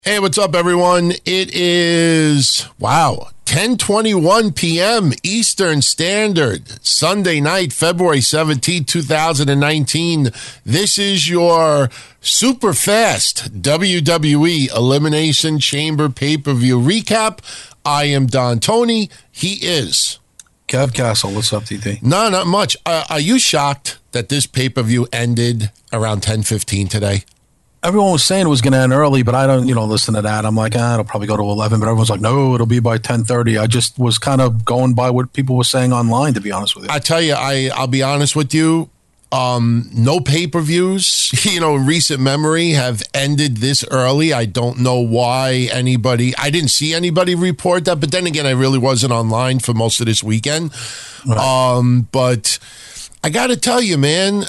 Hey, what's up, everyone? It is, 10:21 p.m. Eastern Standard, Sunday night, February 17, 2019. This is your super fast WWE Elimination Chamber pay-per-view recap. I am Don Tony. He is Kev Castle. What's up, TT? No, not much. Are you shocked that this pay-per-view ended around 10:15 today? Everyone was saying it was going to end early, but I don't, listen to that. I'm like, it'll probably go to 11, but everyone's like, no, it'll be by 10:30. I just was kind of going by what people were saying online, to be honest with you. I tell you, I'll be honest with you. No pay-per-views, in recent memory have ended this early. I don't know why I didn't see anybody report that, but then again, I really wasn't online for most of this weekend. Right. But I got to tell you, man,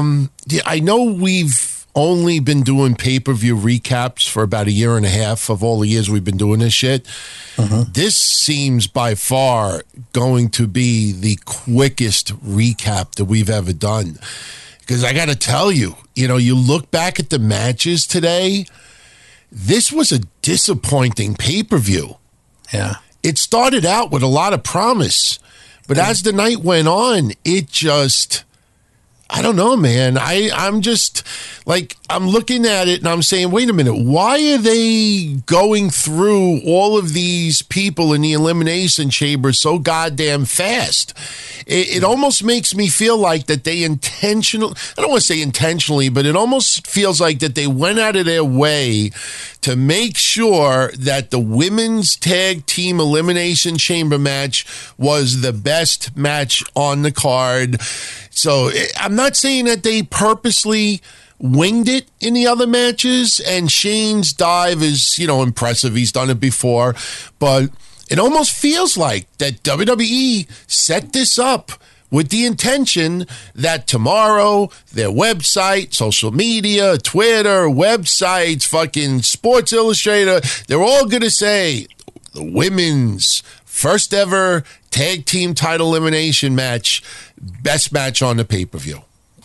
I know we've only been doing pay-per-view recaps for about a year and a half of all the years we've been doing this shit. Mm-hmm. This seems by far going to be the quickest recap that we've ever done. Because I got to tell you, you look back at the matches today, this was a disappointing pay-per-view. Yeah. It started out with a lot of promise, but as the night went on, it just... I don't know, man. I'm just like, I'm looking at it and I'm saying, wait a minute, why are they going through all of these people in the Elimination Chamber so goddamn fast? It almost makes me feel like that they intentionally, I don't want to say intentionally, but it almost feels like that they went out of their way to make sure that the women's tag team Elimination Chamber match was the best match on the card. So I'm not saying that they purposely winged it in the other matches, and Shane's dive is, impressive. He's done it before, but it almost feels like that WWE set this up with the intention that tomorrow their website, social media, Twitter, websites, fucking Sports Illustrated, they're all going to say the women's first ever tag team title elimination match, best match on the pay-per-view.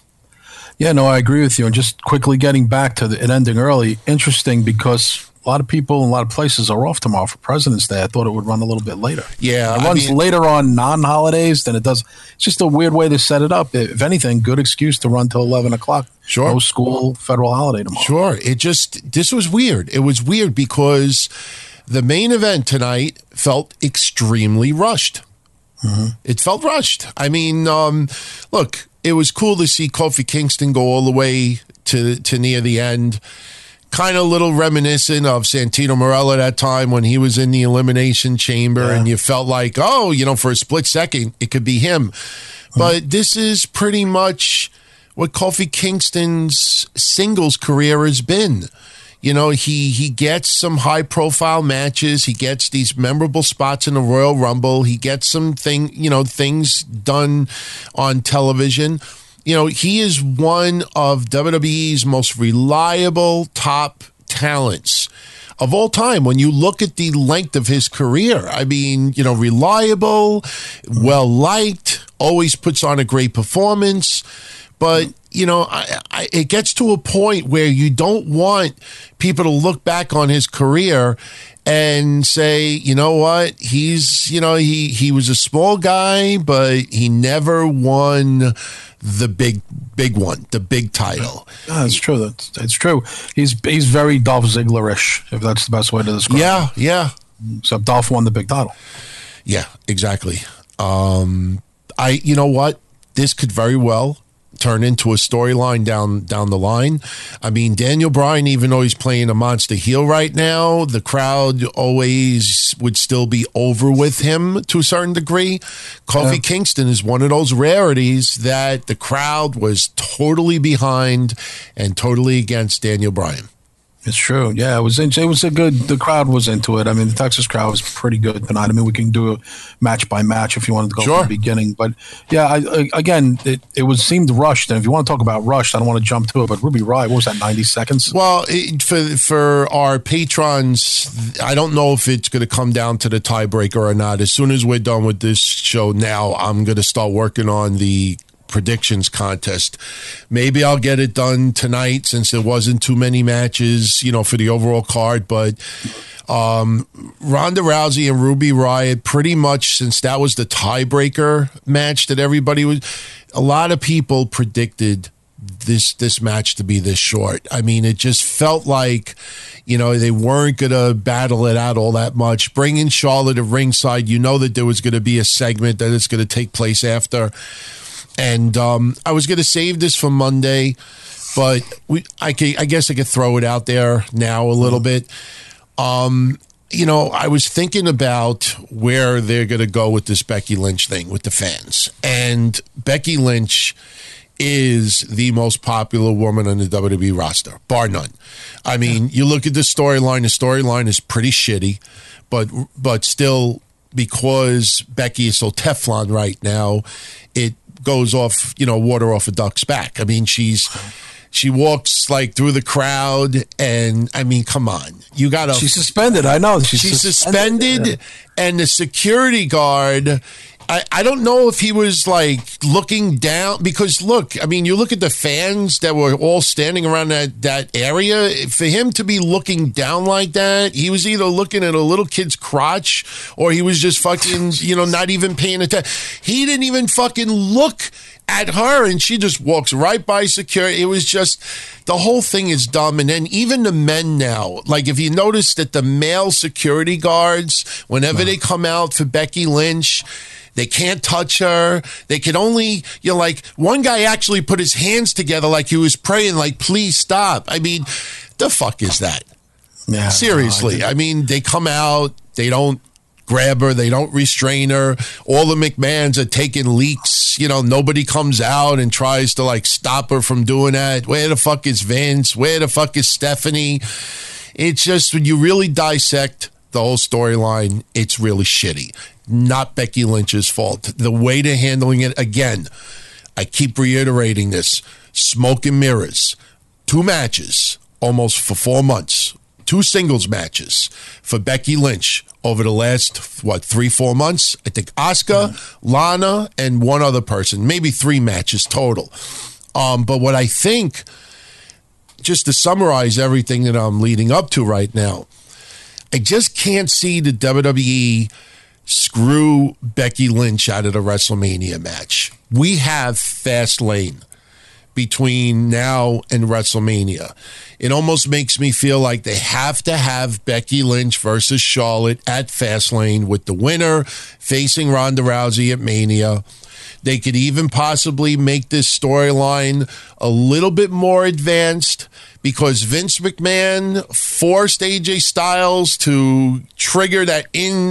Yeah, no, I agree with you. And just quickly getting back to it ending early, interesting because a lot of people in a lot of places are off tomorrow for President's Day. I thought it would run a little bit later. Yeah. It runs later on non-holidays than it does. It's just a weird way to set it up. If anything, good excuse to run till 11 o'clock. Sure. No school, federal holiday tomorrow. Sure. This was weird. It was weird because the main event tonight felt extremely rushed. Mm-hmm. It felt rushed. I mean, look, it was cool to see Kofi Kingston go all the way to near the end. Kind of a little reminiscent of Santino Marella at that time when he was in the Elimination Chamber, and you felt like, for a split second, it could be him. Mm-hmm. But this is pretty much what Kofi Kingston's singles career has been. He gets some high-profile matches. He gets these memorable spots in the Royal Rumble. He gets some things done on television. He is one of WWE's most reliable top talents of all time. When you look at the length of his career, I mean, reliable, well-liked, always puts on a great performance. But, it gets to a point where you don't want people to look back on his career and say, you know what, he's, he was a small guy, but he never won the big one, the big title. That's true. It's true. He's very Dolph Ziggler-ish, if that's the best way to describe it. Yeah. Except Dolph won the big title. Yeah, exactly. You know what? This could very well turn into a storyline down the line. I mean, Daniel Bryan, even though he's playing a monster heel right now, the crowd always would still be over with him to a certain degree. Kofi Kingston is one of those rarities that the crowd was totally behind and totally against Daniel Bryan. It's true. Yeah, it was a good. The crowd was into it. I mean, the Texas crowd was pretty good tonight. I mean, we can do a match by match if you wanted to go from the beginning. But yeah, it seemed rushed. And if you want to talk about rushed, I don't want to jump to it. But Ruby Riott, what was that? 90 seconds. Well, for our patrons, I don't know if it's going to come down to the tiebreaker or not. As soon as we're done with this show now, I'm going to start working on the predictions contest. Maybe I'll get it done tonight since there wasn't too many matches, for the overall card. But Ronda Rousey and Ruby Riott, pretty much since that was the tiebreaker match that everybody was, a lot of people predicted this match to be this short. I mean, it just felt like, they weren't going to battle it out all that much. Bringing Charlotte at ringside, that there was going to be a segment that is going to take place after. And I was going to save this for Monday, but I guess I could throw it out there now a little bit. I was thinking about where they're going to go with this Becky Lynch thing with the fans. And Becky Lynch is the most popular woman on the WWE roster, bar none. I mean, you look at the storyline is pretty shitty, but still, because Becky is so Teflon right now, it goes off, water off a duck's back. I mean, she walks like through the crowd, and I mean, come on, you gotta. She's suspended. I know she's suspended, yeah. And the security guard. I don't know if he was like looking down, because look, I mean, you look at the fans that were all standing around that area. For him to be looking down like that, he was either looking at a little kid's crotch or he was just fucking, not even paying attention. He didn't even fucking look at her, and she just walks right by security. It was just, the whole thing is dumb. And then even the men now, like if you notice that the male security guards, whenever they come out for Becky Lynch, they can't touch her. They can only, one guy actually put his hands together like he was praying, like, please stop. I mean, the fuck is that? Yeah, seriously. I mean, they come out, they don't grab her, they don't restrain her. All the McMahons are taking leaks. Nobody comes out and tries to, stop her from doing that. Where the fuck is Vince? Where the fuck is Stephanie? It's just, when you really dissect the whole storyline, it's really shitty. Not Becky Lynch's fault. The way they're handling it, again, I keep reiterating this, smoke and mirrors. 2 matches, almost for 4 months. 2 singles matches for Becky Lynch over the last, 3-4 months? I think Asuka, Lana, and one other person. Maybe 3 matches total. But what I think, just to summarize everything that I'm leading up to right now, I just can't see the WWE screw Becky Lynch out of the WrestleMania match. We have Fastlane between now and WrestleMania. It almost makes me feel like they have to have Becky Lynch versus Charlotte at Fastlane, with the winner facing Ronda Rousey at Mania. They could even possibly make this storyline a little bit more advanced, because Vince McMahon forced AJ Styles to trigger that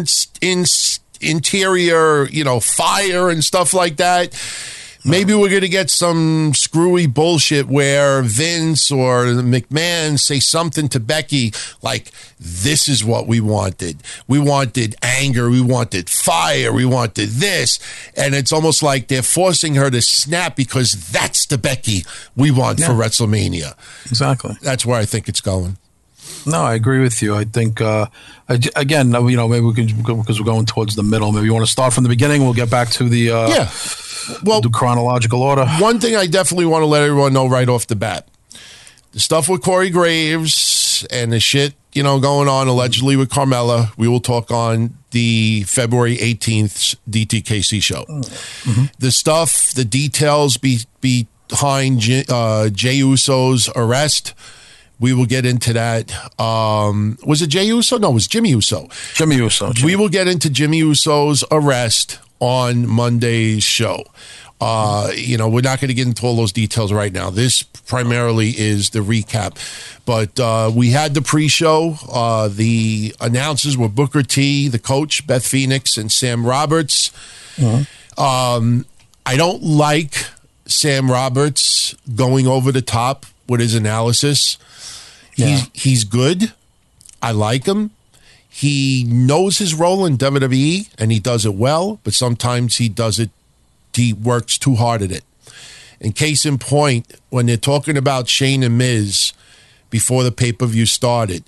interior, fire and stuff like that. Maybe we're going to get some screwy bullshit where Vince or McMahon say something to Becky like, this is what we wanted. We wanted anger. We wanted fire. We wanted this. And it's almost like they're forcing her to snap, because that's the Becky we want for WrestleMania. Exactly. That's where I think it's going. No, I agree with you. I think, again, maybe we can, because we're going towards the middle, maybe you want to start from the beginning. We'll get back to the the chronological order. One thing I definitely want to let everyone know right off the bat, the stuff with Corey Graves and the shit, going on allegedly with Carmella, we will talk on the February 18th DTKC show. Mm-hmm. The stuff, the details behind Jey Uso's arrest, we will get into that. Was it Jey Uso? No, it was Jimmy Uso. Jimmy Uso. We will get into Jimmy Uso's arrest on Monday's show. We're not going to get into all those details right now. This primarily is the recap. But we had the pre-show. The announcers were Booker T, the coach, Beth Phoenix, and Sam Roberts. Mm-hmm. I don't like Sam Roberts going over the top with his analysis. Yeah. He's good. I like him. He knows his role in WWE, and he does it well, but sometimes he works too hard at it. In case in point, when they're talking about Shane and Miz before the pay-per-view started,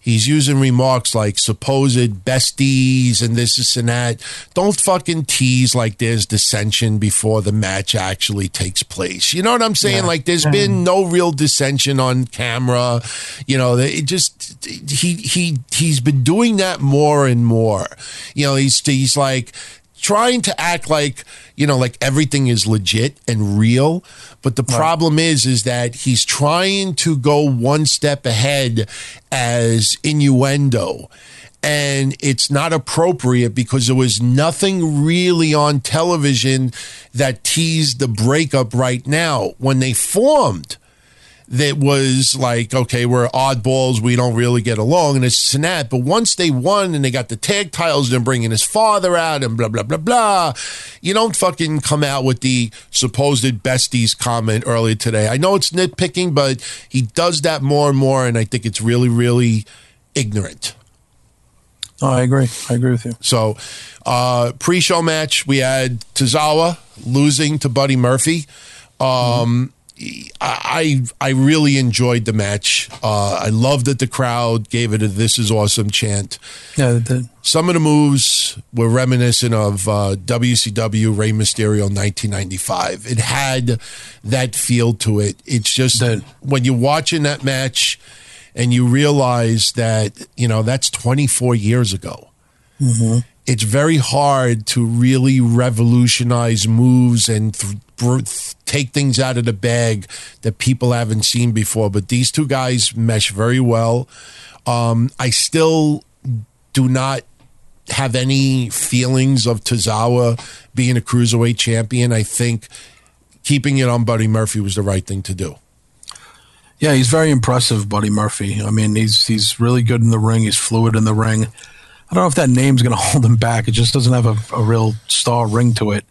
he's using remarks like supposed besties and this and that. Don't fucking tease like there's dissension before the match actually takes place. You know what I'm saying? Yeah. Like there's been no real dissension on camera. You know, it just he's been doing that more and more. You know, he's like trying to act like, you know, like everything is legit and real. But the problem is that he's trying to go one step ahead as innuendo. And it's not appropriate because there was nothing really on television that teased the breakup right now. When they formed, that was like, okay, we're oddballs, we don't really get along, and it's that. But once they won and they got the tag titles, they're bringing his father out and blah, blah, blah, blah. You don't fucking come out with the supposed besties comment earlier today. I know it's nitpicking, but he does that more and more, and I think it's really, really ignorant. Oh, I agree. I agree with you. So, pre-show match, we had Tozawa losing to Buddy Murphy. I really enjoyed the match. I loved that the crowd gave it a "This is awesome" chant. Yeah, they did. Some of the moves were reminiscent of WCW Rey Mysterio 1995. It had that feel to it. It's just when you're watching that match and you realize that, you know, that's 24 years ago. Mm-hmm. It's very hard to really revolutionize moves and take things out of the bag that people haven't seen before. But these two guys mesh very well. I still do not have any feelings of Tozawa being a cruiserweight champion. I think keeping it on Buddy Murphy was the right thing to do. Yeah, he's very impressive, Buddy Murphy. I mean, he's really good in the ring. He's fluid in the ring. I don't know if that name's going to hold him back. It just doesn't have a real star ring to it.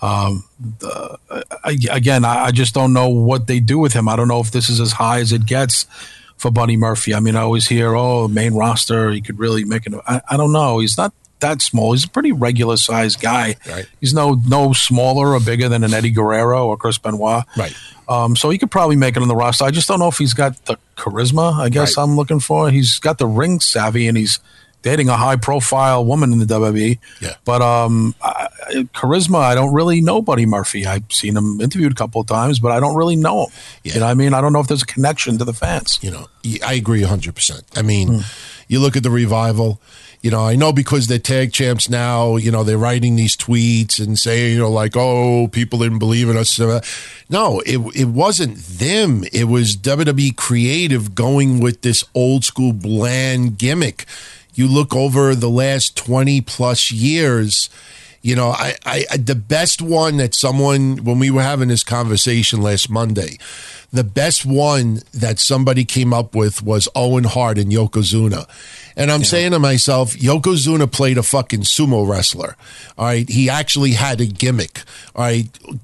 I just don't know what they do with him. I don't know if this is as high as it gets for Buddy Murphy. I mean, I always hear, main roster, he could really make it. I don't know. He's not that small. He's a pretty regular sized guy. Right. He's no smaller or bigger than an Eddie Guerrero or Chris Benoit. Right. So he could probably make it on the roster. I just don't know if he's got the charisma, I guess I'm looking for. He's got the ring savvy, and he's dating a high-profile woman in the WWE. Yeah. But charisma, I don't really know Buddy Murphy. I've seen him interviewed a couple of times, but I don't really know him. Yeah. You know what I mean? I don't know if there's a connection to the fans. You know, I agree 100%. I mean, you look at the Revival. You know, I know because they're tag champs now, you know, they're writing these tweets and saying, you know, like, oh, people didn't believe in us. No, it wasn't them. It was WWE Creative going with this old school bland gimmick. You look over the last 20 plus years, you know, I the best one that someone, when we were having this conversation last Monday, the best one that somebody came up with was Owen Hart and Yokozuna. And I'm saying to myself, Yokozuna played a fucking sumo wrestler. All right. He actually had a gimmick. All right.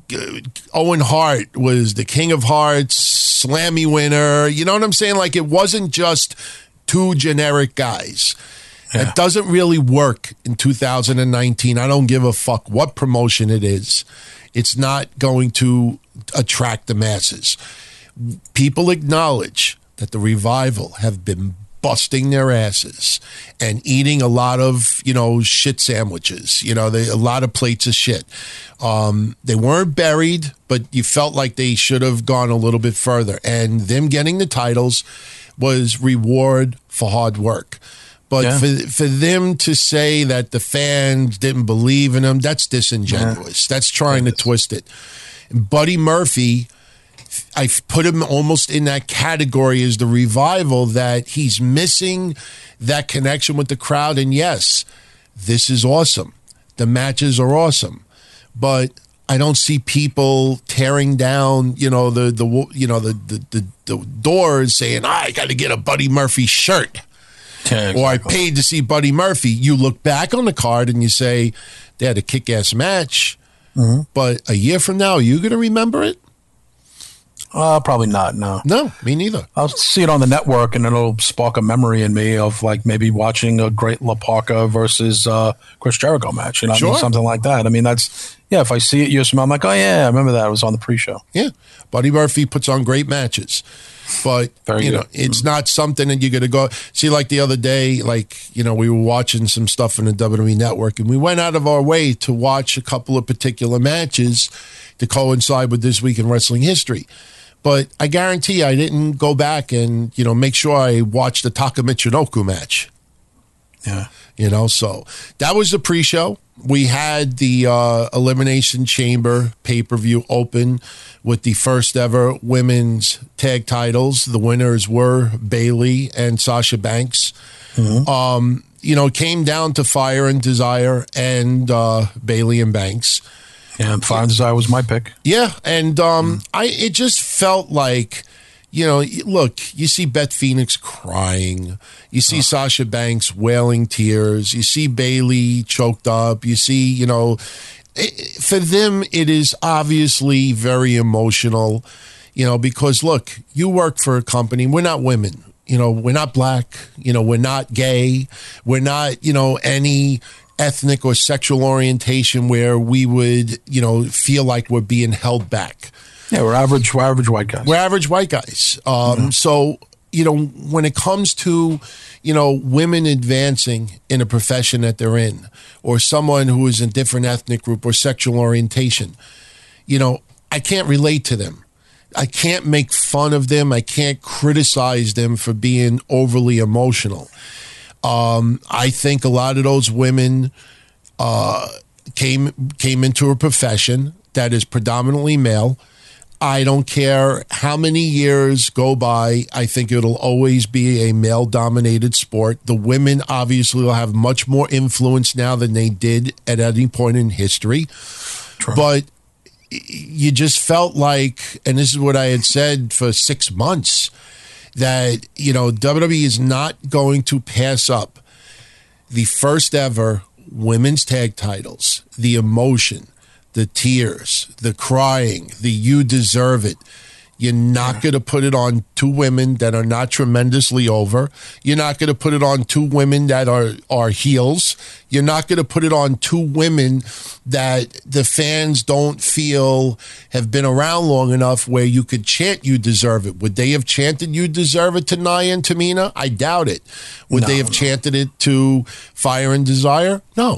Owen Hart was the King of Hearts, Slammy winner. You know what I'm saying? Like, it wasn't just two generic guys. Yeah. It doesn't really work in 2019. I don't give a fuck what promotion it is. It's not going to attract the masses. People acknowledge that the Revival have been busting their asses and eating a lot of, you know, shit sandwiches, you know, a lot of plates of shit. They weren't buried, but you felt like they should have gone a little bit further. And them getting the titles was reward for hard work. But for them to say that the fans didn't believe in them, that's disingenuous. That's trying to twist it. And Buddy Murphy, I put him almost in that category as the Revival, that he's missing that connection with the crowd. And yes, this is awesome. The matches are awesome. But I don't see people tearing down, you know, the doors saying, I got to get a Buddy Murphy shirt. Yeah, exactly. Or I paid to see Buddy Murphy. You look back on the card and you say, they had a kick-ass match. Mm-hmm. But a year from now, are you going to remember it? Probably not, no. No, me neither. I'll see it on the network, and it'll spark a memory in me of, like, maybe watching a great La Parka versus Chris Jericho match. You know, sure. I mean, something like that. I mean, that's, if I see it years from now, I'm like, oh, yeah, I remember that. It was on the pre-show. Yeah. Buddy Murphy puts on great matches. But, it's not something that you're going to go see. Like the other day, we were watching some stuff on the WWE Network, and we went out of our way to watch a couple of particular matches to coincide with This Week in Wrestling History. But I guarantee I didn't go back and, make sure I watched the Taka Michinoku match. Yeah. So that was the pre-show. We had the Elimination Chamber pay-per-view open with the first ever women's tag titles. The winners were Bayley and Sasha Banks. Mm-hmm. Came down to Fire and Desire and Bayley and Banks. Yeah, Fire and Desire was my pick. Yeah, and it just felt like, look, you see Beth Phoenix crying. You see Sasha Banks wailing tears. You see Bayley choked up. You see, for them, it is obviously very emotional, because, look, you work for a company. We're not women. We're not black. We're not gay. We're not, any ethnic or sexual orientation where we would, feel like we're being held back. Yeah, we're average white guys. We're average white guys. So, when it comes to, women advancing in a profession that they're in, or someone who is in a different ethnic group or sexual orientation, I can't relate to them. I can't make fun of them. I can't criticize them for being overly emotional. I think a lot of those women came into a profession that is predominantly male. I don't care how many years go by. I think it'll always be a male-dominated sport. The women obviously will have much more influence now than they did at any point in history. True. But you just felt like, and this is what I had said for 6 months, that, WWE is not going to pass up the first ever women's tag titles, the emotion, the tears, the crying, the you deserve it. You're not going to put it on two women that are not tremendously over. You're not going to put it on two women that are heels. You're not going to put it on two women that the fans don't feel have been around long enough where you could chant you deserve it. Would they have chanted you deserve it to Nia and Tamina? I doubt it. Would they have chanted it to Fire and Desire? No.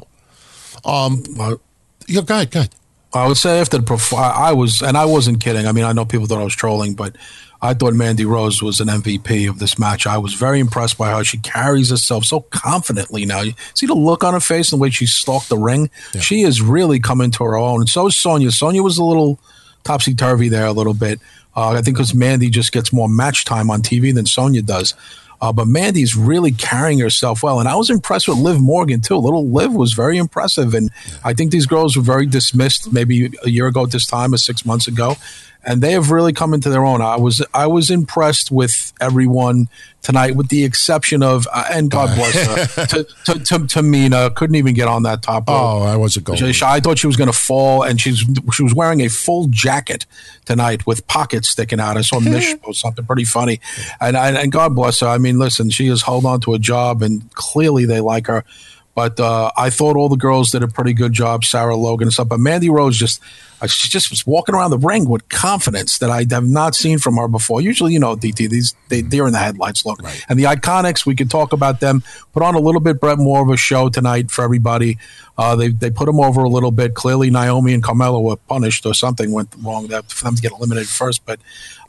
Go ahead. I would say after I wasn't kidding. I mean, I know people thought I was trolling, but I thought Mandy Rose was an MVP of this match. I was very impressed by how she carries herself so confidently now. You see the look on her face and the way she stalked the ring? Yeah. She has really come into her own. And so is Sonya. Sonya was a little topsy-turvy there a little bit. I think because Mandy just gets more match time on TV than Sonya does. But Mandy's really carrying herself well. And I was impressed with Liv Morgan, too. Little Liv was very impressive. And I think these girls were very dismissed maybe a year ago at this time or 6 months ago. And they have really come into their own. I was impressed with everyone tonight, with the exception of, and God bless her, Tamina couldn't even get on that top rope. Oh, I wasn't going. I thought she was going to fall, and she was wearing a full jacket tonight with pockets sticking out. I saw Mish post something pretty funny, and God bless her. I mean, listen, she has held on to a job, and clearly they like her. But I thought all the girls did a pretty good job, Sarah Logan and stuff. But Mandy Rose she just was walking around the ring with confidence that I have not seen from her before. Usually, DT, they're in the headlights, look. Right. And the Iconics, we could talk about them. Put on a little bit more of a show tonight for everybody. They put them over a little bit. Clearly, Naomi and Carmella were punished or something went wrong for them to get eliminated first. But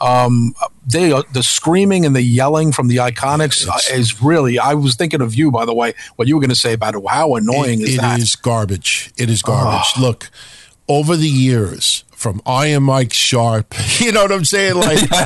the screaming and the yelling from the Iconics is really, I was thinking of you, by the way, what you were going to say about it. How annoying is that? It is garbage. It is garbage. Look, over the years, from Iron Mike Sharp, you know what I'm saying? Like, no.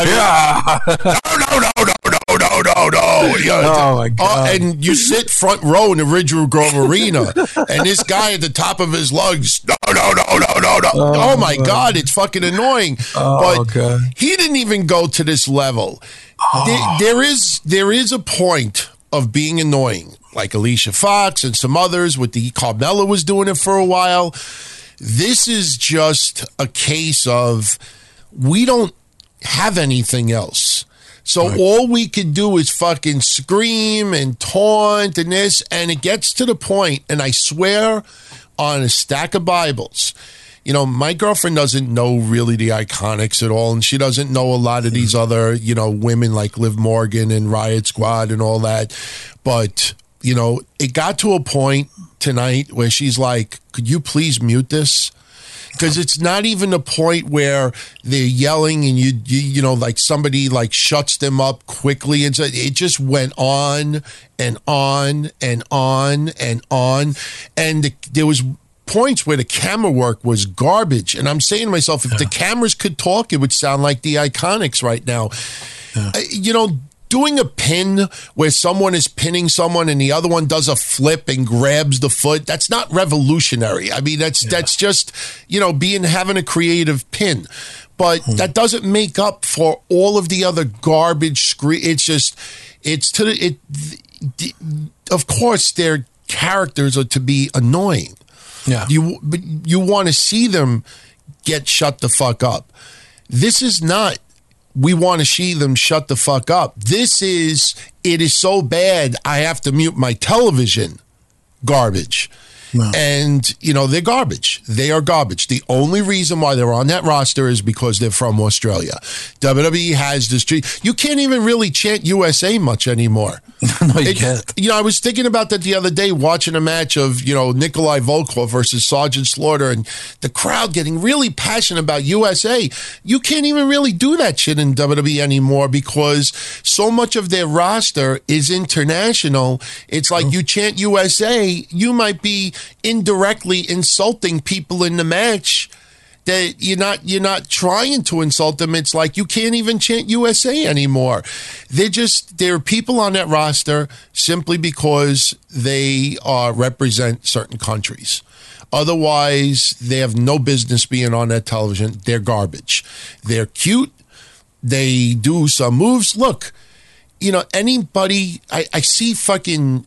Oh my God. And you sit front row in the Ridgewood Grove Arena, and this guy at the top of his lungs, no. Oh my God, it's fucking annoying. But he didn't even go to this level. There is a point of being annoying, like Alicia Fox and some others with the Carmella was doing it for a while. This is just a case of we don't have anything else. So all we could do is fucking scream and taunt and this, and it gets to the point, and I swear on a stack of Bibles, my girlfriend doesn't know really the Iconics at all, and she doesn't know a lot of these other, women like Liv Morgan and Riot Squad and all that. But, it got to a point tonight where she's like, could you please mute this? Because it's not even a point where they're yelling and you like somebody like shuts them up quickly. And so it just went on and on and on and on. And there was points where the camera work was garbage. And I'm saying to myself, if the cameras could talk, it would sound like the Iconics right now. Doing a pin where someone is pinning someone and the other one does a flip and grabs the foot, that's not revolutionary. I mean, that's just, having a creative pin. But that doesn't make up for all of the other garbage screen. Of course, their characters are to be annoying. Yeah. But you want to see them get shut the fuck up. This is not, we want to see them shut the fuck up. This is, it is so bad, I have to mute my television garbage. No. And, they're garbage. They are garbage. The only reason why they're on that roster is because they're from Australia. WWE has this treat. You can't even really chant USA much anymore. No, you can't. I was thinking about that the other day watching a match of, Nikolai Volkov versus Sergeant Slaughter and the crowd getting really passionate about USA. You can't even really do that shit in WWE anymore because so much of their roster is international. It's like you chant USA, you might be indirectly insulting people in the match that you're not trying to insult them. It's like you can't even chant USA anymore. There are people on that roster simply because they represent certain countries. Otherwise, they have no business being on that television. They're garbage. They're cute. They do some moves. Look, anybody, I see fucking,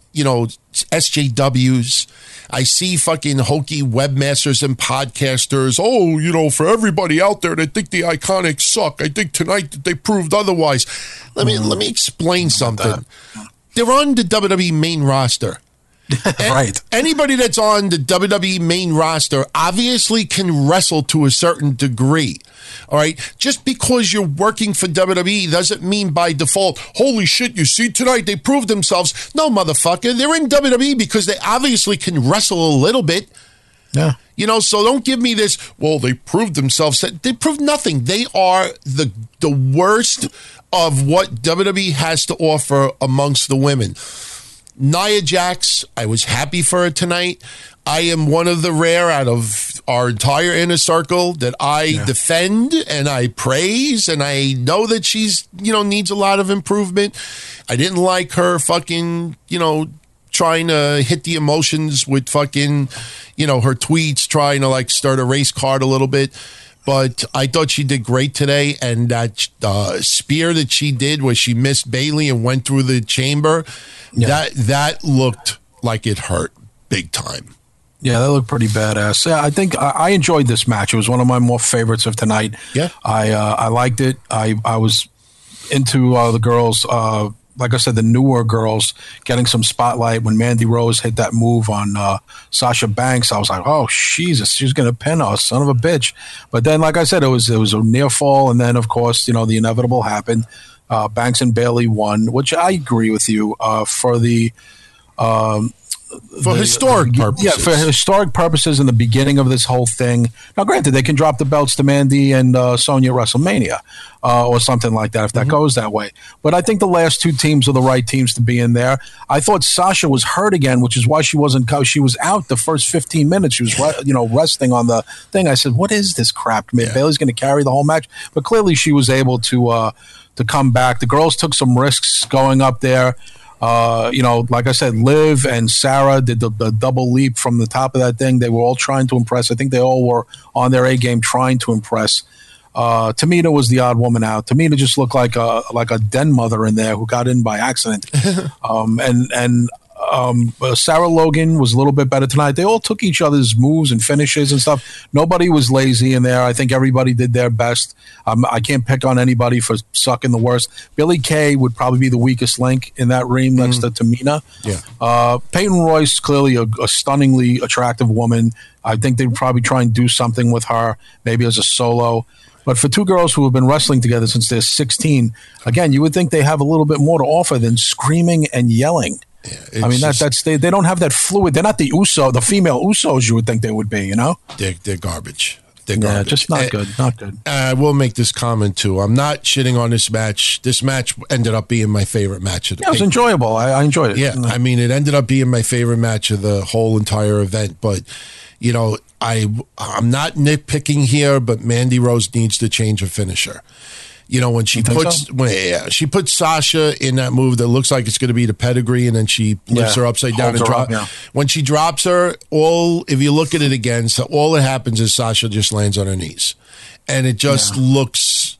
SJWs. I see fucking hokey webmasters and podcasters. Oh, for everybody out there that think the Iconics suck, I think tonight that they proved otherwise. Let me explain something. They're on the WWE main roster. Right. Anybody that's on the WWE main roster obviously can wrestle to a certain degree. All right. Just because you're working for WWE doesn't mean by default, holy shit, you see tonight they proved themselves. No, motherfucker. They're in WWE because they obviously can wrestle a little bit. Yeah. So don't give me this, well, they proved themselves. They proved nothing. They are the worst of what WWE has to offer amongst the women. Nia Jax, I was happy for her tonight. I am one of the rare out of our entire inner circle that I defend and I praise, and I know that she's, needs a lot of improvement. I didn't like her fucking, trying to hit the emotions with fucking, her tweets, trying to like start a race card a little bit. But I thought she did great today, and that spear that she did where she missed Bayley and went through the chamber, that looked like it hurt big time. Yeah, that looked pretty badass. Yeah, I think I enjoyed this match. It was one of my more favorites of tonight. Yeah, I liked it. I was into the girls. Like I said, the newer girls getting some spotlight. When Mandy Rose hit that move on Sasha Banks, I was like, oh, Jesus, she's going to pin us, son of a bitch. But then, like I said, it was a near fall. And then, of course, the inevitable happened. Banks and Bayley won, which I agree with you for the historic purposes. Yeah, for historic purposes in the beginning of this whole thing. Now, granted, they can drop the belts to Mandy and Sonya at WrestleMania or something like that if that goes that way. But I think the last two teams are the right teams to be in there. I thought Sasha was hurt again, which is why she wasn't. She was out the first 15 minutes. She was resting on the thing. I said, "What is this crap? Bayley's going to carry the whole match." But clearly, she was able to come back. The girls took some risks going up there. Like I said, Liv and Sarah did the double leap from the top of that thing. They were all trying to impress. I think they all were on their A game trying to impress. Tamina was the odd woman out. Tamina just looked like a den mother in there who got in by accident. And Sarah Logan was a little bit better tonight. They all took each other's moves and finishes and stuff. Nobody was lazy in there. I think everybody did their best. I can't pick on anybody for sucking the worst. Billie Kay would probably be the weakest link in that ream next to Tamina. Yeah. Peyton Royce, clearly a stunningly attractive woman. I think they'd probably try and do something with her, maybe as a solo. But for two girls who have been wrestling together since they're 16, again, you would think they have a little bit more to offer than screaming and yelling. Yeah, I mean, they don't have that fluid. They're not the female Usos you would think they would be, you know? They're garbage. Yeah, just not good. Not good. I will make this comment, too. I'm not shitting on this match. This match ended up being my favorite match of the It was enjoyable. I enjoyed it. Yeah, I mean, it ended up being my favorite match of the whole entire event. But, you know, I'm not nitpicking here, but Mandy Rose needs to change her finisher. You know, when she she puts Sasha in that move that looks like it's going to be the pedigree, and then she lifts her upside down and drops. When she drops her, if you look at it again, so all that happens is Sasha just lands on her knees, and it just looks.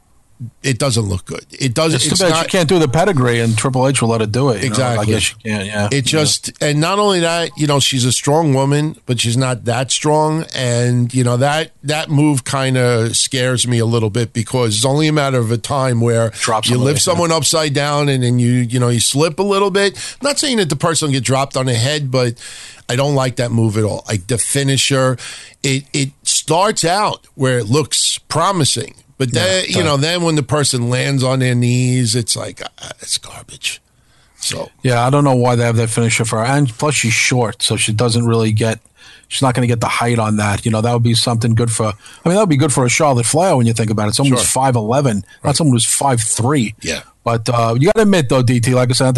It doesn't look good. It doesn't. It's too bad you can't do the pedigree, and Triple H will let her do it. Exactly. I guess you can't. Yeah. It just, and not only that, you know, she's a strong woman, but she's not that strong, and you know that move kind of scares me a little bit because it's only a matter of a time where you lift someone upside down and then you slip a little bit. I'm not saying that the person will get dropped on the head, but I don't like that move at all. Like the finisher, it starts out where it looks promising. But then, then when the person lands on their knees, it's like, it's garbage. So yeah, I don't know why they have that finisher for her. And plus she's short, so she doesn't really she's not going to get the height on that. You know, that would be something good that would be good for a Charlotte Flair when you think about it. Someone who's 5'11", not someone who's 5'3". Yeah. But you got to admit, though, DT, like I said,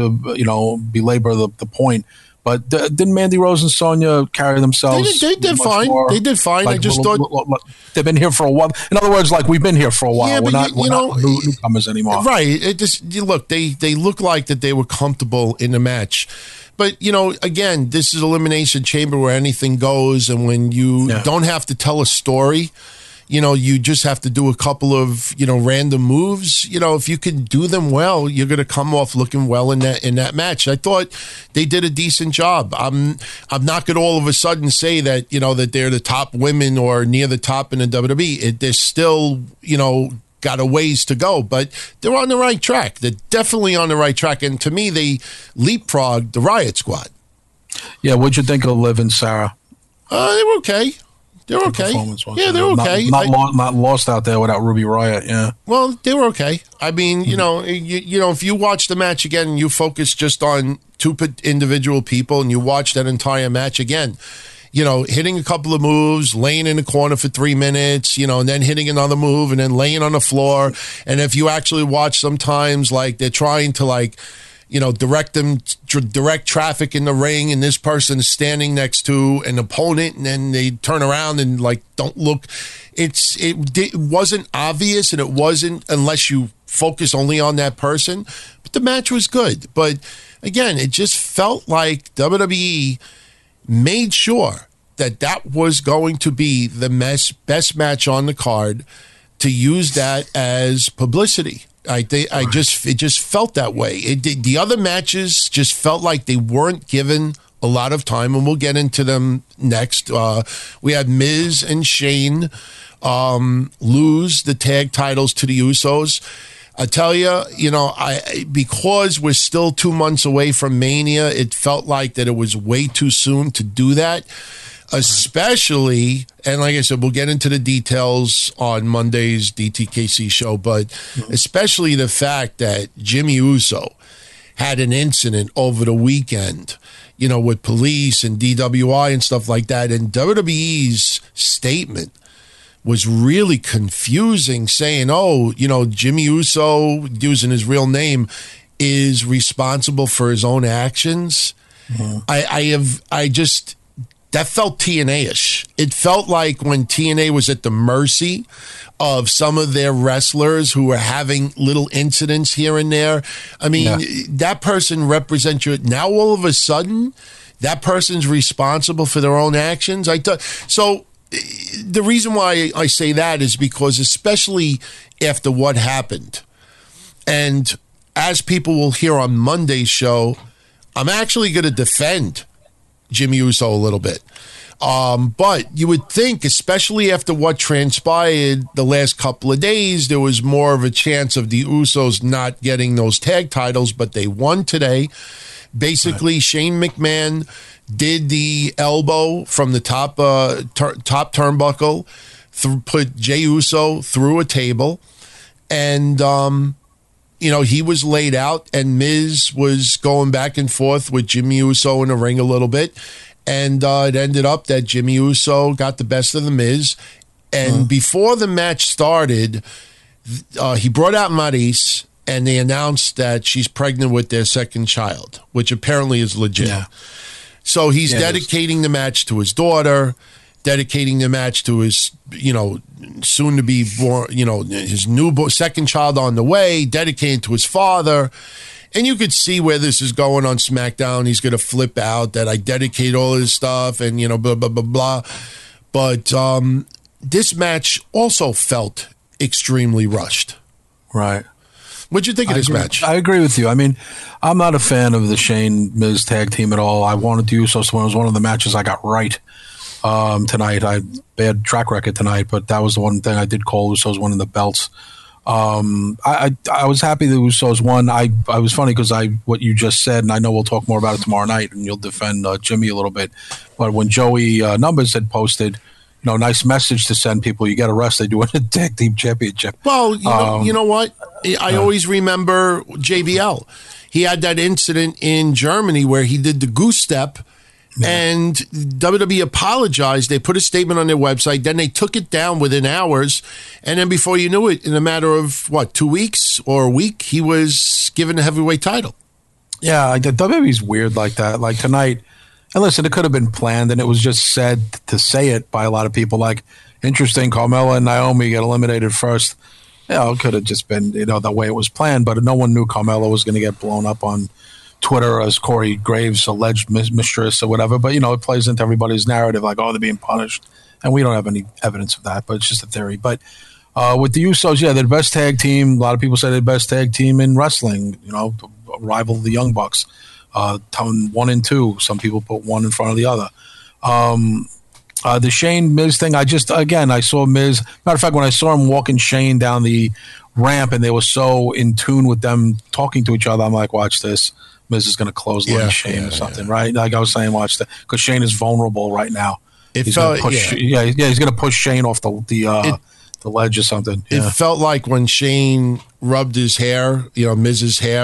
to belabor the point, but didn't Mandy Rose and Sonya carry themselves? They did fine. They did fine. Like, I just thought they've been here for a while. In other words, like we've been here for a while. Yeah, we're not newcomers anymore. Right. It just look. They look like that they were comfortable in the match. But, you know, again, this is Elimination Chamber where anything goes, and when you don't have to tell a story, you know, you just have to do a couple of, random moves. You know, if you can do them well, you're going to come off looking well in that match. I thought they did a decent job. I'm not going to all of a sudden say that, that they're the top women or near the top in the WWE. They're still, got a ways to go, but they're on the right track. They're definitely on the right track. And to me, they leapfrogged the Riot Squad. Yeah, what'd you think of Liv and Sarah? They were okay. They're okay. Yeah, they're okay. Not lost out there without Ruby Riott. Yeah. Well, they were okay. I mean, if you watch the match again and you focus just on two individual people and you watch that entire match again, hitting a couple of moves, laying in the corner for 3 minutes, and then hitting another move and then laying on the floor. And if you actually watch sometimes, like they're trying to direct traffic in the ring, and this person is standing next to an opponent, and then they turn around and don't look. It wasn't obvious, and it wasn't unless you focus only on that person. But the match was good. But again, it just felt like WWE made sure that was going to be the best match on the card, to use that as publicity. It just felt that way. The other matches just felt like they weren't given a lot of time, and we'll get into them next. We had Miz and Shane lose the tag titles to the Usos. I tell you, because we're still 2 months away from Mania, it felt like that it was way too soon to do that. Especially, and like I said, we'll get into the details on Monday's DTKC show, but especially the fact that Jimmy Uso had an incident over the weekend, with police and DWI and stuff like that. And WWE's statement was really confusing, saying, Jimmy Uso, using his real name, is responsible for his own actions. Mm-hmm. That felt TNA-ish. It felt like when TNA was at the mercy of some of their wrestlers who were having little incidents here and there. I mean, that person represents you. Now, all of a sudden, that person's responsible for their own actions. So the reason why I say that is because, especially after what happened, and as people will hear on Monday's show, I'm actually going to defend Jimmy Uso a little bit. But you would think, especially after what transpired the last couple of days, there was more of a chance of the Usos not getting those tag titles, but they won today. Basically, right. Shane McMahon did the elbow from the top turnbuckle, put Jey Uso through a table, and he was laid out, and Miz was going back and forth with Jimmy Uso in the ring a little bit, and it ended up that Jimmy Uso got the best of the Miz, and before the match started, he brought out Maryse, and they announced that she's pregnant with their second child, which apparently is legit. Yeah. So he's dedicating the match to his daughter, dedicating the match to his, soon to be born, his second child on the way, dedicating to his father. And you could see where this is going on SmackDown. He's going to flip out that I dedicate all his stuff and, blah, blah, blah, blah. But this match also felt extremely rushed. Right. What'd you think of this match? I agree with you. I mean, I'm not a fan of the Shane Miz tag team at all. I wanted the Usos to win. It was one of the matches I got right tonight. I bad track record tonight, but that was the one thing I did call Usos winning the belts. I was happy the Usos won. I was funny because what you just said, and I know we'll talk more about it tomorrow night, and you'll defend Jimmy a little bit. But when Joey Numbers had posted, nice message to send people, you get arrested, you win a tag team championship. Well, you know what? I always remember JBL. He had that incident in Germany where he did the goose step, and WWE apologized. They put a statement on their website. Then they took it down within hours. And then before you knew it, in a matter of, 2 weeks or a week, he was given the heavyweight title. Yeah, WWE's weird like that. Like tonight, and listen, it could have been planned, and it was just said to say it by a lot of people. Like, interesting, Carmella and Naomi get eliminated first. It could have just been, the way it was planned, but no one knew Carmella was going to get blown up on Twitter as Corey Graves' alleged mistress or whatever. But, it plays into everybody's narrative like, they're being punished. And we don't have any evidence of that, but it's just a theory. But with the Usos, they're the best tag team. A lot of people say they're the best tag team in wrestling, rival the Young Bucks. 1 and 2. Some people put one in front of the other. The Shane Miz thing, I saw Miz. Matter of fact, when I saw him walking Shane down the ramp and they were so in tune with them talking to each other, I'm like, watch this. Miz is going to clothesline Shane or something, right? Like I was saying, watch that, because Shane is vulnerable right now. He's going to push Shane off the ledge or something. It felt like when Shane rubbed his hair, Miz's hair,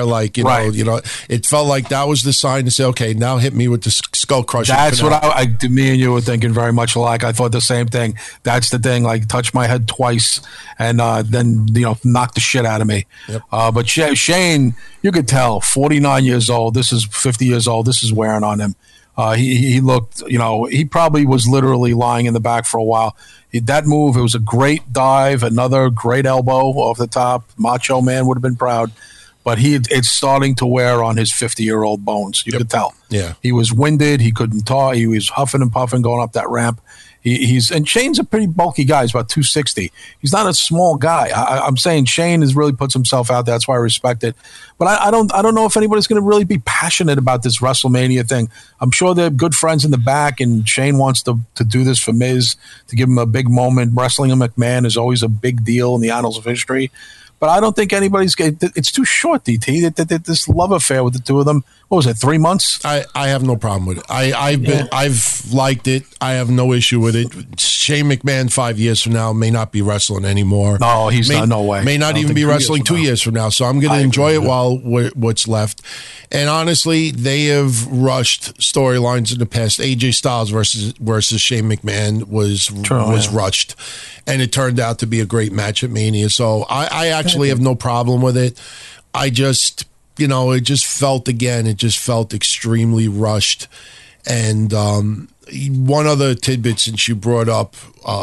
it felt like that was the sign to say, okay, now hit me with the skull crusher. That's what me and you were thinking very much alike. I thought the same thing. That's the thing, like touch my head twice and then, knock the shit out of me. Yep. But Shane, you could tell, 49 years old, this is 50 years old, this is wearing on him. He looked, he probably was literally lying in the back for a while. That move, it was a great dive, another great elbow off the top. Macho Man would have been proud. But it's starting to wear on his 50-year-old bones. You could tell. Yeah. He was winded. He couldn't talk. He was huffing and puffing going up that ramp. And Shane's a pretty bulky guy. He's about 260. He's not a small guy. I'm saying Shane has really puts himself out there. That's why I respect it. But I don't know if anybody's going to really be passionate about this WrestleMania thing. I'm sure they're good friends in the back, and Shane wants to do this for Miz, to give him a big moment. Wrestling a McMahon is always a big deal in the annals of history. But I don't think anybody's – it's too short, DT. This love affair with the two of them, what was it, 3 months? I have no problem with it. I've liked it. I have no issue with it. Shane McMahon 5 years from now may not be wrestling anymore. No, he's not. No way. May not even be wrestling 2 years from now. So I'm going to enjoy it while what's left. And honestly, they have rushed storylines in the past. AJ Styles versus Shane McMahon was rushed. And it turned out to be a great match at Mania. So I actually have no problem with it. I just, it just felt extremely rushed. And one other tidbit, since you brought up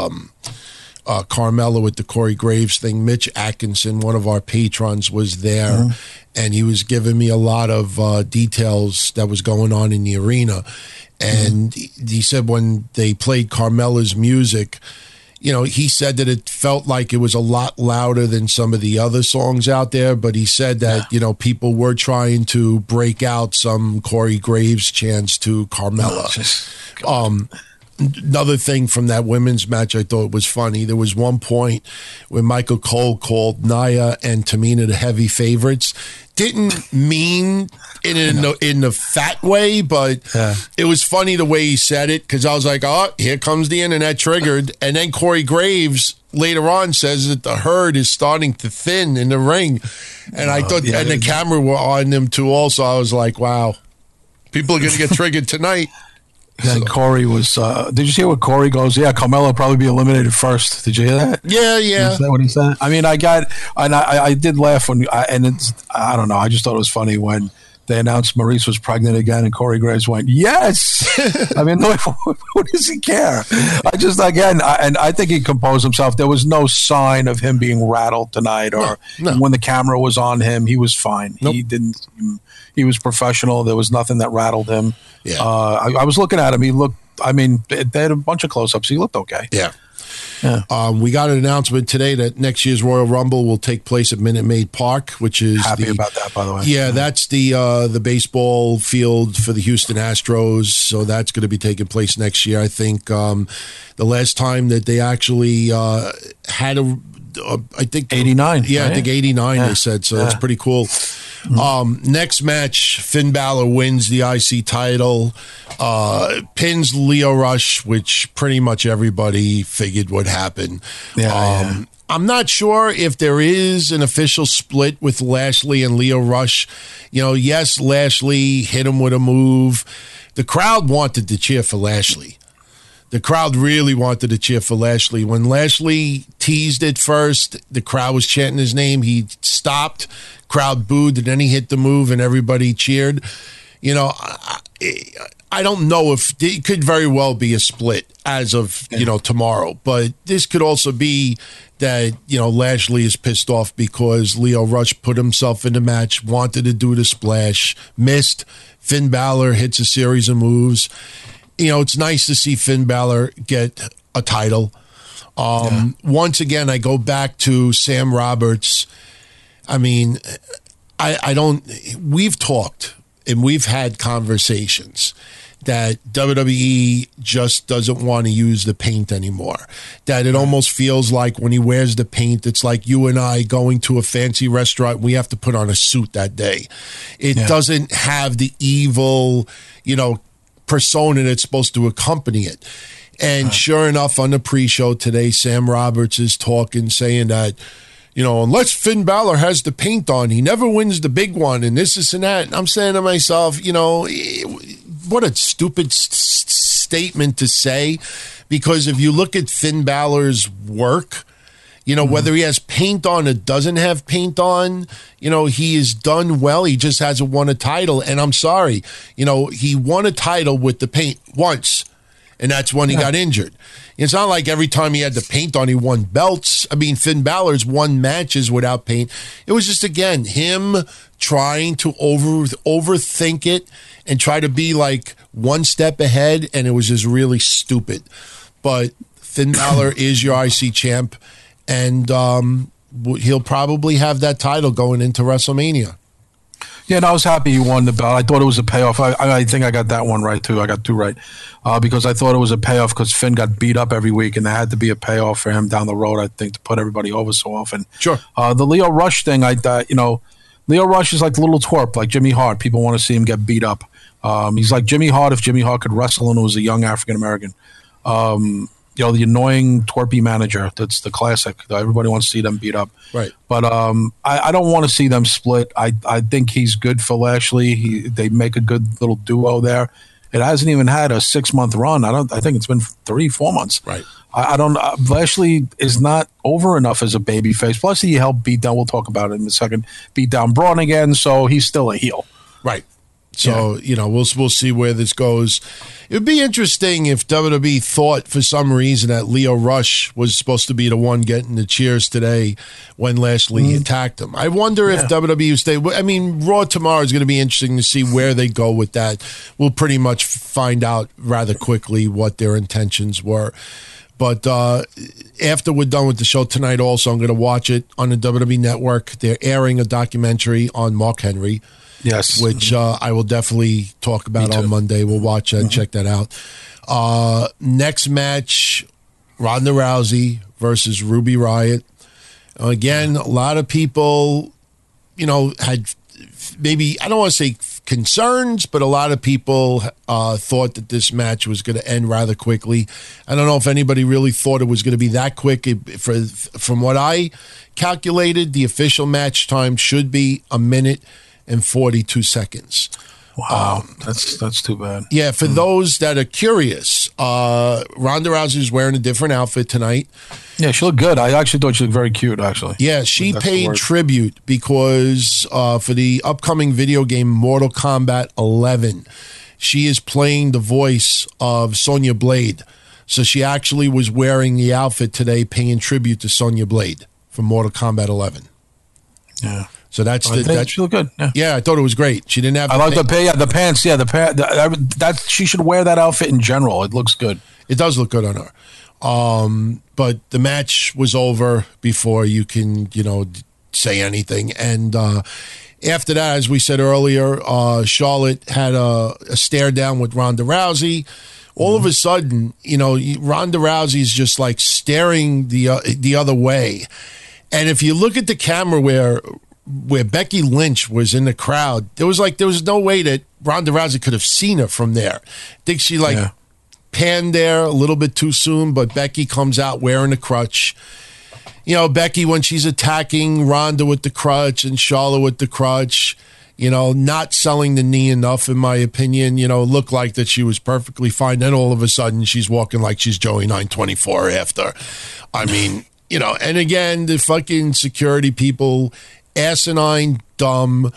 Carmella with the Corey Graves thing, Mitch Atkinson, one of our patrons, was there. And he was giving me a lot of details that was going on in the arena. And he said when they played Carmella's music, he said that it felt like it was a lot louder than some of the other songs out there, but he said that, people were trying to break out some Corey Graves chants to Carmella. Another thing from that women's match I thought was funny. There was one point where Michael Cole called Nia and Tamina the heavy favorites. Didn't mean it in a fat way, but it was funny the way he said it, because I was like, oh, here comes the internet triggered. And then Corey Graves later on says that the herd is starting to thin in the ring. And I thought, and the camera were on them too also. I was like, wow, people are going to get triggered tonight. And Corey was, did you hear what Corey goes? Yeah, Carmella will probably be eliminated first. Did you hear that? Yeah. Is that what he said? I mean, I did laugh I don't know, I just thought it was funny when they announced Maurice was pregnant again and Corey Graves went, yes! I mean, what does he care? I think he composed himself. There was no sign of him being rattled tonight or when the camera was on him, he was fine. Nope. He was professional. There was nothing that rattled him. Yeah. I was looking at him. He looked, they had a bunch of close-ups. He looked okay. Yeah. We got an announcement today that next year's Royal Rumble will take place at Minute Maid Park, which is happy about that, by the way. Yeah, that's the baseball field for the Houston Astros. So that's going to be taking place next year. I think the last time that they actually had I think 89. Yeah, right? I think 89. They said so. That's pretty cool. Next match, Finn Balor wins the IC title, pins Lio Rush, which pretty much everybody figured would happen. I'm not sure if there is an official split with Lashley and Lio Rush. Yes, Lashley hit him with a move. The crowd wanted to cheer for Lashley. The crowd really wanted to cheer for Lashley. When Lashley teased it first, the crowd was chanting his name. He stopped, crowd booed, and then he hit the move, and everybody cheered. I don't know if it could very well be a split as of tomorrow, but this could also be that Lashley is pissed off because Lio Rush put himself in the match, wanted to do the splash, missed. Finn Balor hits a series of moves. It's nice to see Finn Balor get a title. Once again, I go back to Sam Roberts. I mean, we've talked and we've had conversations that WWE just doesn't want to use the paint anymore. That it almost feels like when he wears the paint, it's like you and I going to a fancy restaurant. We have to put on a suit that day. It doesn't have the evil, persona that's supposed to accompany it. And sure enough, on the pre-show today, Sam Roberts is talking, saying that, unless Finn Balor has the paint on, he never wins the big one, and this and that. And I'm saying to myself, what a stupid statement to say, because if you look at Finn Balor's work, whether he has paint on or doesn't have paint on, he is done well. He just hasn't won a title. And I'm sorry, he won a title with the paint once, and that's when he got injured. It's not like every time he had the paint on, he won belts. I mean, Finn Balor's won matches without paint. It was just, again, him trying to overthink it and try to be like one step ahead, and it was just really stupid. But Finn Balor is your IC champ. And he'll probably have that title going into WrestleMania. Yeah, and I was happy he won the belt. I thought it was a payoff. I think I got that one right, too. I got two right. Because I thought it was a payoff because Finn got beat up every week, and there had to be a payoff for him down the road, I think, to put everybody over so often. Sure. The Lio Rush thing, Lio Rush is like the little twerp, like Jimmy Hart. People want to see him get beat up. He's like Jimmy Hart if Jimmy Hart could wrestle and was a young African-American. The annoying twerpy manager. That's the classic. Everybody wants to see them beat up. Right. But I don't want to see them split. I think he's good for Lashley. They make a good little duo there. It hasn't even had a 6-month run. I think it's been 3-4 months. Right. I don't. Lashley is not over enough as a babyface. Plus, he helped beat down. We'll talk about it in a second. Beat down Braun again, so he's still a heel. Right. So, we'll see where this goes. It would be interesting if WWE thought for some reason that Lio Rush was supposed to be the one getting the cheers today when Lashley attacked him. I wonder if WWE stay. I mean, Raw tomorrow is going to be interesting to see where they go with that. We'll pretty much find out rather quickly what their intentions were. But after we're done with the show tonight, also, I'm going to watch it on the WWE Network. They're airing a documentary on Mark Henry. Yes. Which I will definitely talk about on Monday. We'll watch that, check that out. Next match, Ronda Rousey versus Ruby Riott. Again, a lot of people, had maybe, I don't want to say concerns, but a lot of people thought that this match was going to end rather quickly. I don't know if anybody really thought it was going to be that quick. From what I calculated, the official match time should be 1 minute and 42 seconds. Wow, that's too bad. Yeah, for those that are curious, Ronda Rousey's wearing a different outfit tonight. Yeah, she looked good. I actually thought she looked very cute, actually. Yeah, she paid tribute because for the upcoming video game Mortal Kombat 11, she is playing the voice of Sonya Blade. So she actually was wearing the outfit today, paying tribute to Sonya Blade from Mortal Kombat 11. Yeah. So that's she looked good. Yeah, I thought it was great. She didn't have. I like the pants. Yeah, that she should wear that outfit in general. It looks good. It does look good on her. But the match was over before you can say anything. And after that, as we said earlier, Charlotte had a stare down with Ronda Rousey. All of a sudden, Ronda Rousey's just like staring the other way. And if you look at the camera where Becky Lynch was in the crowd, there was no way that Ronda Rousey could have seen her from there. I think she panned there a little bit too soon, but Becky comes out wearing a crutch. Becky, when she's attacking Ronda with the crutch and Charlotte with the crutch, not selling the knee enough, in my opinion. Looked like that she was perfectly fine. Then all of a sudden she's walking like she's Joey 924 after. I mean, and again, the fucking security people, asinine, dumb,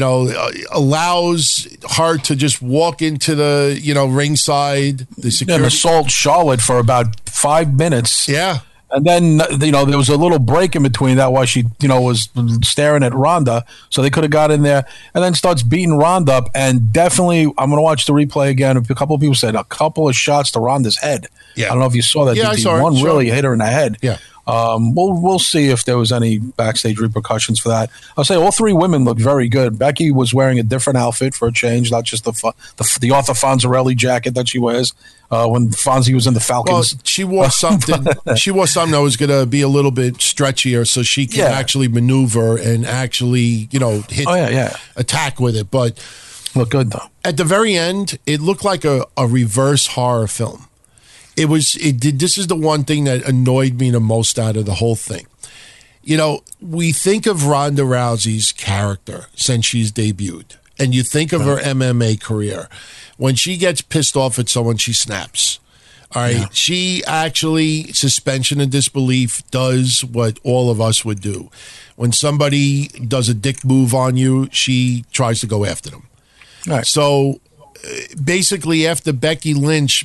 allows her to just walk into the, ringside. The security. And assault Charlotte for about 5 minutes. Yeah. And then, there was a little break in between that while she, was staring at Ronda. So they could have got in there and then starts beating Ronda up. And definitely, I'm going to watch the replay again. A couple of people said a couple of shots to Ronda's head. Yeah. I don't know if you saw that. Yeah, I saw one it. really hit her in the head. Yeah. We'll see if there was any backstage repercussions for that. I'll say all three women looked very good. Becky was wearing a different outfit for a change, not just the Arthur Fonzarelli jacket that she wears when Fonzie was in the Falcons. Well, she wore something. She wore something that was going to be a little bit stretchier, so she can actually maneuver and actually, hit, attack with it. But look good though. At the very end, it looked like a reverse horror film. This is the one thing that annoyed me the most out of the whole thing. We think of Ronda Rousey's character since she's debuted, and you think of her MMA career. When she gets pissed off at someone, she snaps. All right. Yeah. She actually, suspension of disbelief, does what all of us would do. When somebody does a dick move on you, she tries to go after them. All right. So basically, after Becky Lynch,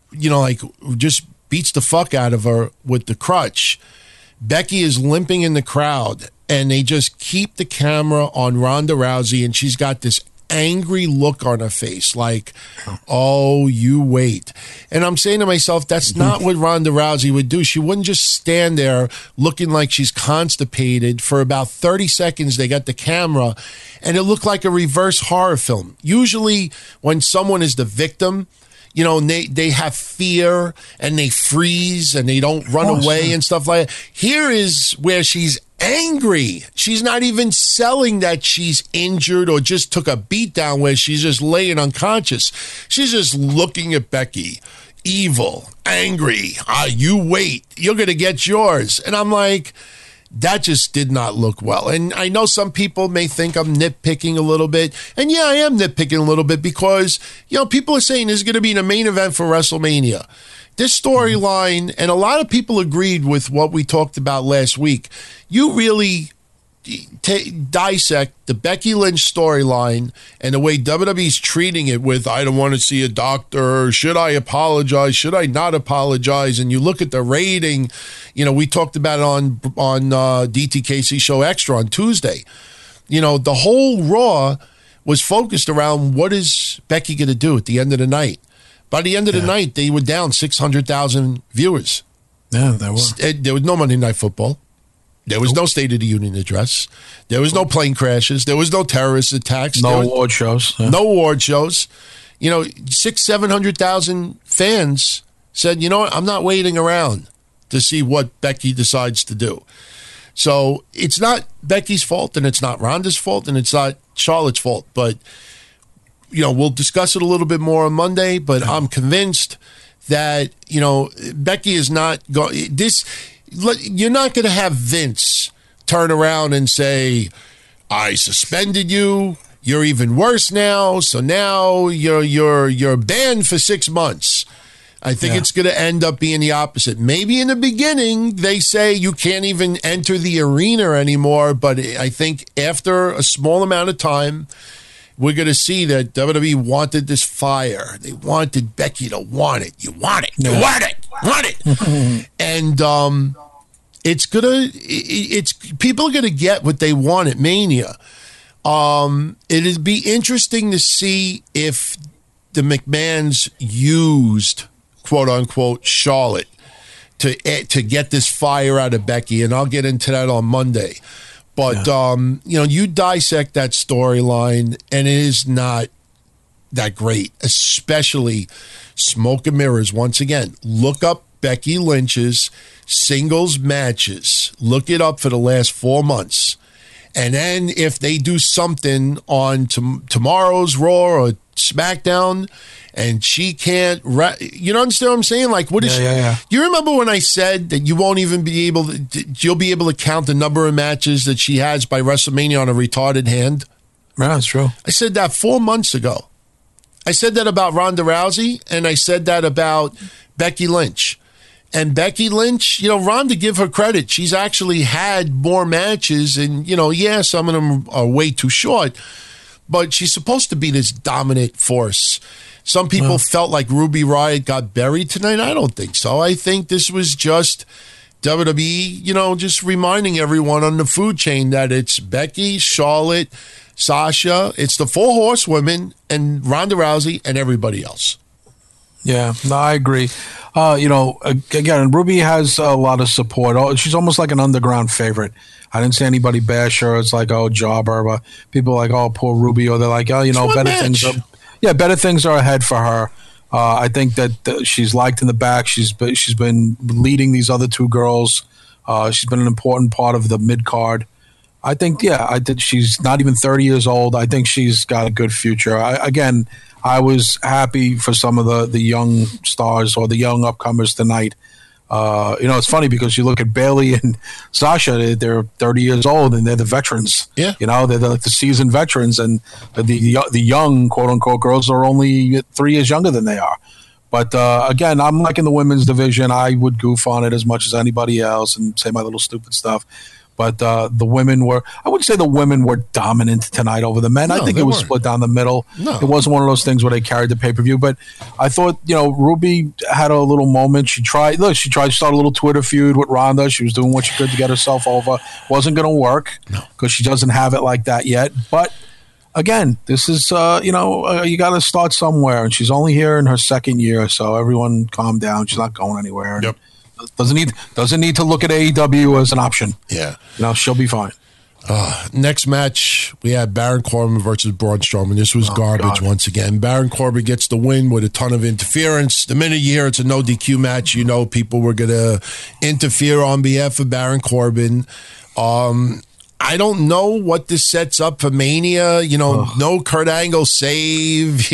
just beats the fuck out of her with the crutch, Becky is limping in the crowd, and they just keep the camera on Ronda Rousey, and she's got this angry look on her face, like, oh, you wait. And I'm saying to myself, that's not what Ronda Rousey would do. She wouldn't just stand there looking like she's constipated. For about 30 seconds, they got the camera, and it looked like a reverse horror film. Usually, when someone is the victim, they have fear and they freeze and they don't run away and stuff like that. Here is where she's angry. She's not even selling that she's injured or just took a beat down where she's just laying unconscious. She's just looking at Becky, evil, angry. You wait. You're going to get yours. And I'm like, that just did not look well. And I know some people may think I'm nitpicking a little bit. And yeah, I am nitpicking a little bit because, people are saying this is going to be the main event for WrestleMania. This storyline, and a lot of people agreed with what we talked about last week. You really dissect the Becky Lynch storyline and the way WWE's treating it with, I don't want to see a doctor, should I apologize, should I not apologize? And you look at the rating, we talked about it on DTKC Show Extra on Tuesday. The whole Raw was focused around what is Becky going to do at the end of the night. By the end of the night, they were down 600,000 viewers. Yeah, there were. There was no Monday Night Football. There was no State of the Union address. There was no plane crashes. There was no terrorist attacks. No award shows. Yeah. No award shows. 600,000-700,000 fans said, you know what, I'm not waiting around to see what Becky decides to do. So it's not Becky's fault, and it's not Ronda's fault, and it's not Charlotte's fault. But, we'll discuss it a little bit more on Monday, but I'm convinced that, Becky is not going... You're not going to have Vince turn around and say, I suspended you. You're even worse now. So now you're banned for 6 months. I think it's going to end up being the opposite. Maybe in the beginning they say you can't even enter the arena anymore. But I think after a small amount of time, we're going to see that WWE wanted this fire. They wanted Becky to want it. You want it. You want it. Want it. And people are going to get what they want at Mania. It'd be interesting to see if the McMahons used, quote unquote, Charlotte to get this fire out of Becky, and I'll get into that on Monday. But you dissect that storyline, and it is not that great, especially smoke and mirrors. Once again, look up Becky Lynch's singles matches. Look it up for the last 4 months. And then if they do something on tomorrow's Raw or SmackDown and she can't, you understand what I'm saying? Like, what is You remember when I said that you won't even be able to, you'll be able to count the number of matches that she has by WrestleMania on a retarded hand? Yeah, that's true. I said that 4 months ago. I said that about Ronda Rousey, and I said that about Becky Lynch. And Becky Lynch, Ronda, give her credit. She's actually had more matches, and, some of them are way too short, but she's supposed to be this dominant force. Some people felt like Ruby Riott got buried tonight. I don't think so. I think this was just WWE, just reminding everyone on the food chain that it's Becky, Charlotte, Sasha, it's the 4 horsewomen, and Ronda Rousey, and everybody else. Yeah, no, I agree. Again, Ruby has a lot of support. She's almost like an underground favorite. I didn't see anybody bash her. It's like, jobber. But people are like, poor Ruby. Or they're like, better things are ahead for her. I think that she's liked in the back. She's been leading these other 2 girls. She's been an important part of the mid card. I think she's not even 30 years old. I think she's got a good future. I was happy for some of the young stars or the young upcomers tonight. It's funny because you look at Bayley and Sasha, they're 30 years old and they're the veterans. Yeah. They're like the seasoned veterans, and the young, quote unquote, girls are only 3 years younger than they are. But again, I'm liking the women's division. I would goof on it as much as anybody else and say my little stupid stuff. But the women I wouldn't say the women were dominant tonied over the men. No, I think it was split down the middle. No. It wasn't one of those things where they carried the pay-per-view. But I thought, Ruby had a little moment. She tried to start a little Twitter feud with Ronda. She was doing what she could to get herself over. Wasn't going to work because she doesn't have it like that yet. But again, this is, you got to start somewhere. And she's only here in her 2nd year. So everyone calm down. She's not going anywhere. Yep. Doesn't need to look at AEW as an option. Yeah. She'll be fine. Next match, we had Baron Corbin versus Braun Strowman. This was garbage once again. Baron Corbin gets the win with a ton of interference. The minute you hear it's a no DQ match, people were going to interfere on behalf of Baron Corbin. I don't know what this sets up for Mania. No Kurt Angle save.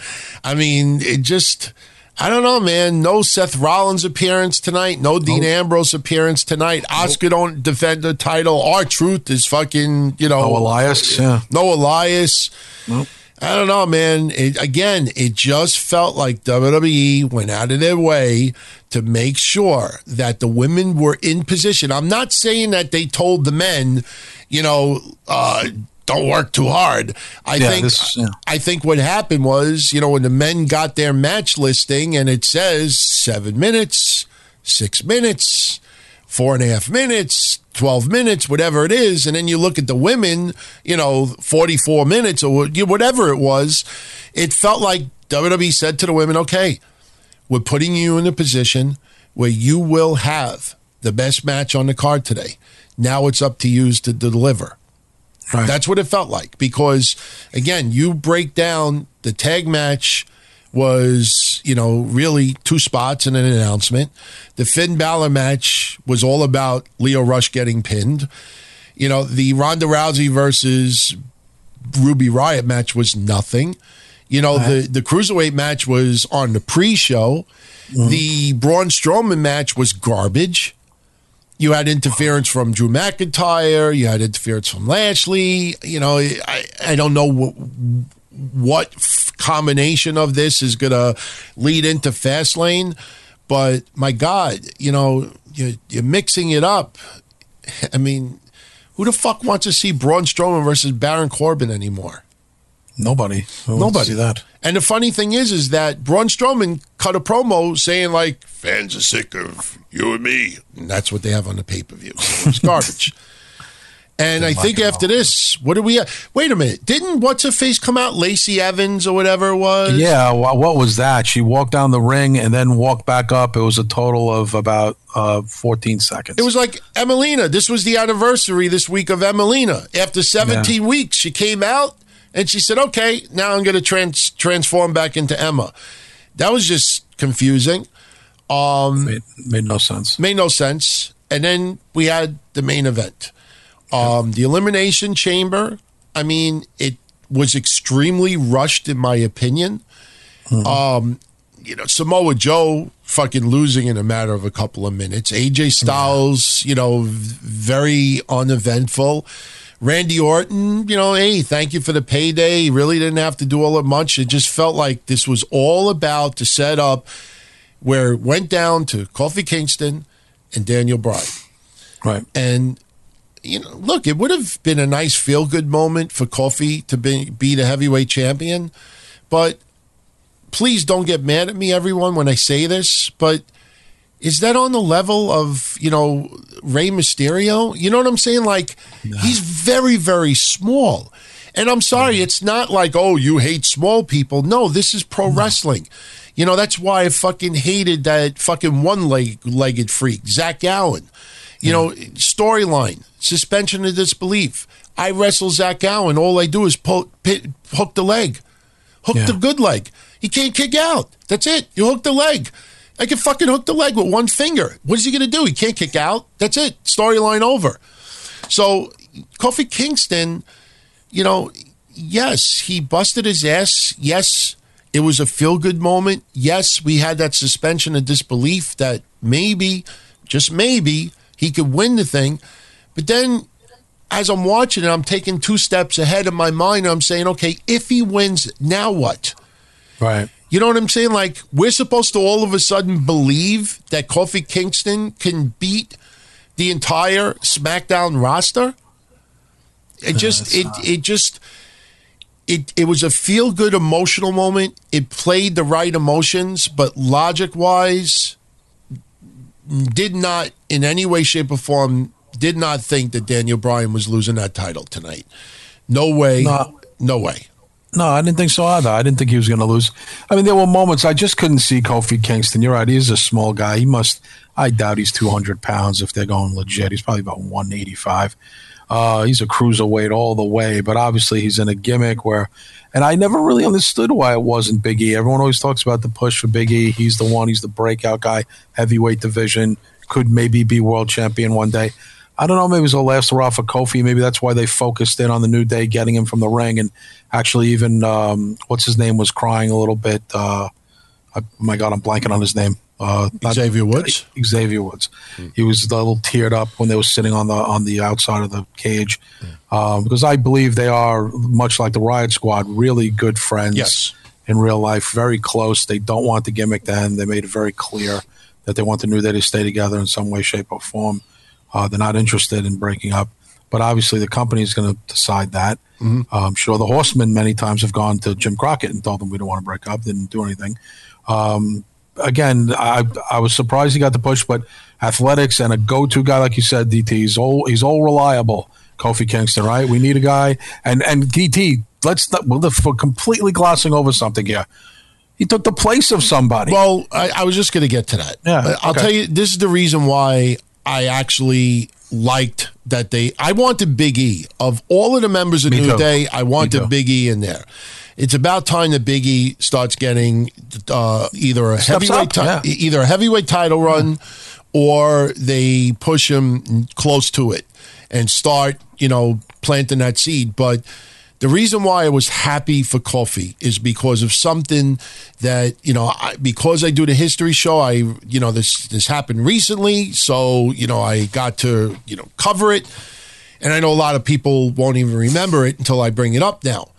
It just... I don't know, man. No Seth Rollins appearance tonight. No Dean Ambrose appearance tonight. Asuka don't defend the title. R-Truth is fucking, No Elias. Yeah. No Elias. Nope. I don't know, man. It just felt like WWE went out of their way to make sure that the women were in position. I'm not saying that they told the men, don't work too hard. I think what happened was, when the men got their match listing and it says 7 minutes, 6 minutes, 4.5 minutes, 12 minutes, whatever it is, and then you look at the women, 44 minutes or whatever it was, it felt like WWE said to the women, okay, we're putting you in a position where you will have the best match on the card today. Now it's up to you to deliver. Right. That's what it felt like, because, again, you break down the tag match was, really 2 spots and an announcement. The Finn Balor match was all about Lio Rush getting pinned. The Ronda Rousey versus Ruby Riott match was nothing. The Cruiserweight match was on the pre-show. Mm-hmm. The Braun Strowman match was garbage. You had interference from Drew McIntyre. You had interference from Lashley. I don't know what combination of this is going to lead into Fastlane. But, my God, you're mixing it up. I mean, who the fuck wants to see Braun Strowman versus Baron Corbin anymore? Nobody. Nobody. See that. And the funny thing is that Braun Strowman cut a promo saying, like, fans are sick of you and me. And that's what they have on the pay-per-view. So it's garbage. And I think after this, what do we have? Wait a minute. Didn't What's-Her-Face come out? Lacey Evans or whatever it was? Yeah, what was that? She walked down the ring and then walked back up. It was a total of about 14 seconds. It was like Emelina. This was the anniversary this week of Emelina. After 17 weeks, she came out. And she said, okay, now I'm going to transform back into Emma. That was just confusing. Made no sense. Made no sense. And then we had the main event. The Elimination Chamber, I mean, it was extremely rushed in my opinion. Mm-hmm. Samoa Joe fucking losing in a matter of a couple of minutes. AJ Styles, very uneventful. Randy Orton, hey, thank you for the payday. He really didn't have to do all that much. It just felt like this was all about to set up where it went down to Kofi Kingston and Daniel Bryan. Right. And, look, it would have been a nice feel-good moment for Kofi to be the heavyweight champion. But please don't get mad at me, everyone, when I say this, but is that on the level of, Rey Mysterio? You know what I'm saying? Like, he's very, very small. And I'm sorry, it's not like, oh, you hate small people. No, this is pro wrestling. That's why I fucking hated that fucking one-legged freak, Zach Gowen. Storyline, suspension of disbelief. I wrestle Zach Gowen. All I do is hook the leg. Hook the good leg. He can't kick out. That's it. You hook the leg. I can fucking hook the leg with one finger. What is he going to do? He can't kick out. That's it. Storyline over. So Kofi Kingston, yes, he busted his ass. Yes, it was a feel-good moment. Yes, we had that suspension of disbelief that maybe, just maybe, he could win the thing. But then as I'm watching it, I'm taking 2 steps ahead in my mind. I'm saying, okay, if he wins, now what? Right. You know what I'm saying? Like, we're supposed to all of a sudden believe that Kofi Kingston can beat the entire SmackDown roster? It was a feel-good emotional moment. It played the right emotions, but logic-wise, did not, in any way, shape, or form, did not think that Daniel Bryan was losing that title tonight. No way. No way. No, I didn't think so either. I didn't think he was going to lose. I mean, there were moments I just couldn't see Kofi Kingston. You're right. He's a small guy. I doubt he's 200 pounds if they're going legit. He's probably about 185. He's a cruiserweight all the way, but obviously he's in a gimmick and I never really understood why it wasn't Big E. Everyone always talks about the push for Big E. He's the breakout guy, heavyweight division, could maybe be world champion one day. I don't know, maybe it was a last hurrah for Kofi. Maybe that's why they focused in on the New Day, getting him from the ring. And actually even, what's his name, was crying a little bit. Oh my God, I'm blanking on his name. Xavier Woods? Xavier Woods. He was a little teared up when they were sitting on the outside of the cage. Because I believe they are, much like the Riot Squad, really good friends in real life, very close. They don't want the gimmick to end. They made it very clear that they want the New Day to stay together in some way, shape, or form. They're not interested in breaking up. But obviously the company is going to decide that. Mm-hmm. I'm sure the Horsemen many times have gone to Jim Crockett and told them we don't want to break up, didn't do anything. Again, I was surprised he got the push, but athletics and a go-to guy, like you said, DT, he's all reliable, Kofi Kingston, right? We need a guy. And DT, we're completely glossing over something here. He took the place of somebody. Well, I was just going to get to that. Yeah, I'll tell you, this is the reason why I actually liked that I wanted Big E. Of all of the members of New Day, I wanted Big E in there. It's about time that Big E starts getting either a heavyweight title run, or they push him close to it and start, planting that seed. But the reason why I was happy for Kofi is because of something that, because I do the history show, this happened recently, so, I got to, cover it. And I know a lot of people won't even remember it until I bring it up now.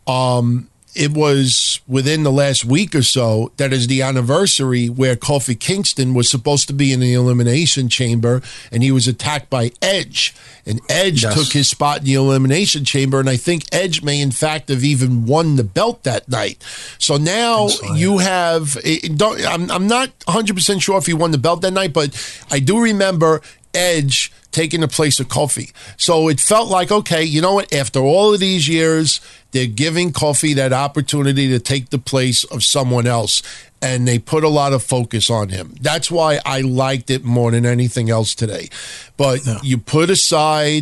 It was within the last week or so that is the anniversary where Kofi Kingston was supposed to be in the Elimination Chamber, and he was attacked by Edge. And Edge took his spot in the Elimination Chamber, and I think Edge may, in fact, have even won the belt that night. So now you have I'm not 100% sure if he won the belt that night, but I do remember Edge taking the place of Kofi. So it felt like, okay, you know what? After all of these years, they're giving Kofi that opportunity to take the place of someone else, and they put a lot of focus on him. That's why I liked it more than anything else today. But you put aside,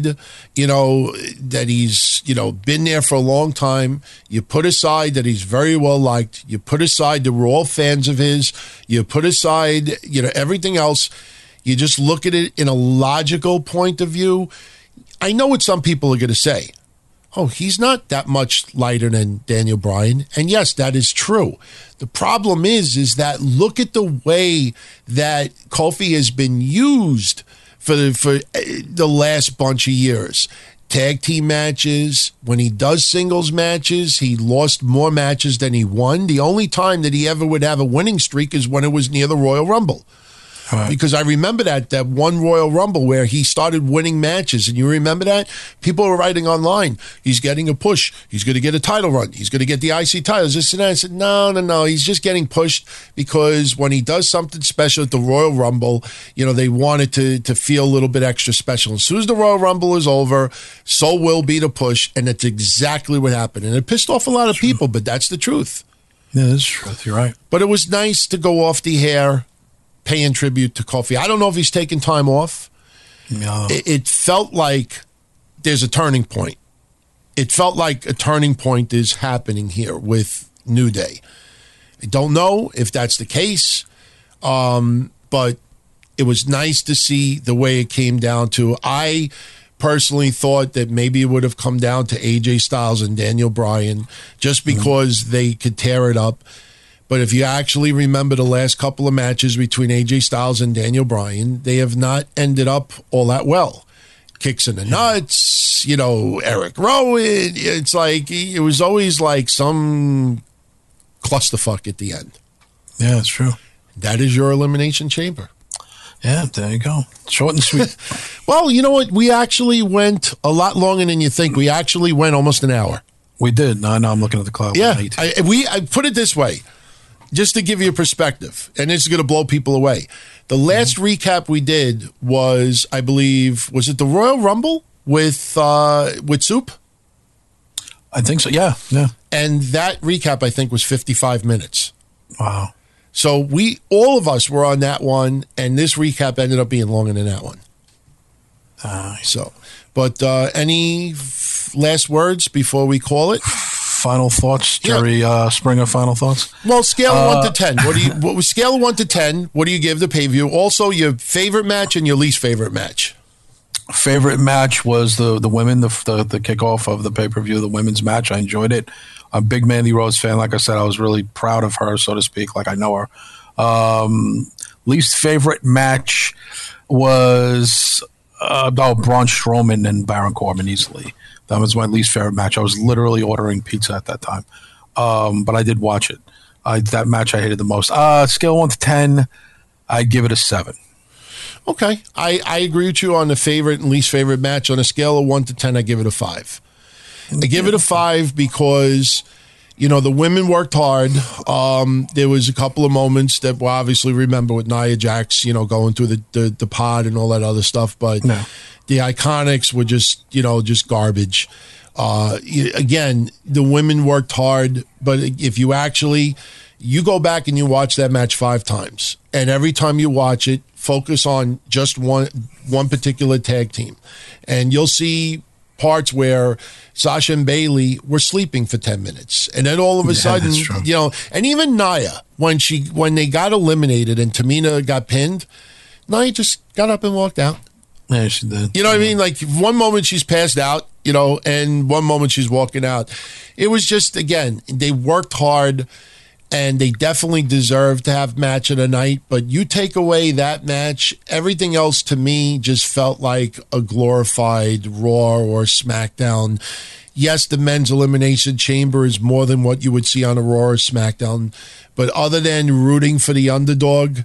that he's, been there for a long time. You put aside that he's very well liked. You put aside that we're all fans of his. You put aside, everything else. You just look at it in a logical point of view. I know what some people are going to say. Oh, he's not that much lighter than Daniel Bryan. And yes, that is true. The problem is that look at the way that Kofi has been used for the last bunch of years. Tag team matches. When he does singles matches, he lost more matches than he won. The only time that he ever would have a winning streak is when it was near the Royal Rumble. Right. Because I remember that one Royal Rumble where he started winning matches. And you remember that? People were writing online, he's getting a push. He's going to get a title run. He's going to get the IC titles. This and that. I said, no. He's just getting pushed because when he does something special at the Royal Rumble, they want it to feel a little bit extra special. As soon as the Royal Rumble is over, so will be the push. And that's exactly what happened. And it pissed off a lot of people, but that's the truth. Yeah, that's the truth. You're right. But it was nice to go off the air paying tribute to Kofi. I don't know if he's taking time off. No. It felt like there's a turning point. It felt like a turning point is happening here with New Day. I don't know if that's the case, but it was nice to see the way it came down to. I personally thought that maybe it would have come down to AJ Styles and Daniel Bryan just because they could tear it up. But if you actually remember the last couple of matches between AJ Styles and Daniel Bryan, they have not ended up all that well. Kicks in the nuts, Eric Rowan. It's like, it was always like some clusterfuck at the end. Yeah, that's true. That is your Elimination Chamber. Yeah, there you go. Short and sweet. Well, you know what? We actually went a lot longer than you think. We actually went almost an hour. We did. No, I'm looking at the clock. Yeah, I put it this way. Just to give you a perspective, and this is going to blow people away. The last recap we did was, I believe, was it the Royal Rumble with Soup? I think so. Yeah. And that recap, I think, was 55 minutes. Wow. So all of us were on that one, and this recap ended up being longer than that one. But any last words before we call it? Final thoughts, Jerry Springer. Final thoughts. Well, scale of 1 to 10. What was scale of 1 to 10? What do you give the pay-per-view? Also, your favorite match and your least favorite match. Favorite match was the women, the kickoff of the pay-per-view, the women's match. I enjoyed it. I'm a big Mandy Rose fan. Like I said, I was really proud of her, so to speak. Like I know her. Least favorite match was Braun Strowman and Baron Corbin easily. That was my least favorite match. I was literally ordering pizza at that time. But I did watch it. That match I hated the most. Scale 1 to 10, I'd give it a 7. Okay. I agree with you on the favorite and least favorite match. On a scale of 1 to 10, I give it a 5. I give it a 5 because, the women worked hard. There was a couple of moments that we'll obviously remember with Nia Jax, going through the pod and all that other stuff. But the Iconics were just garbage. Again, the women worked hard, but if you actually, you go back and you watch that match 5 times, and every time you watch it, focus on just one particular tag team, and you'll see parts where Sasha and Bayley were sleeping for 10 minutes. And then all of a sudden, and even Nia, when they got eliminated and Tamina got pinned, Nia just got up and walked out. Yeah, she did. You know what I mean? Like, one moment she's passed out, and one moment she's walking out. It was just, again, they worked hard, and they definitely deserved to have match of the night. But you take away that match, everything else to me just felt like a glorified Raw or SmackDown. Yes, the men's elimination chamber is more than what you would see on a Raw or SmackDown. But other than rooting for the underdog,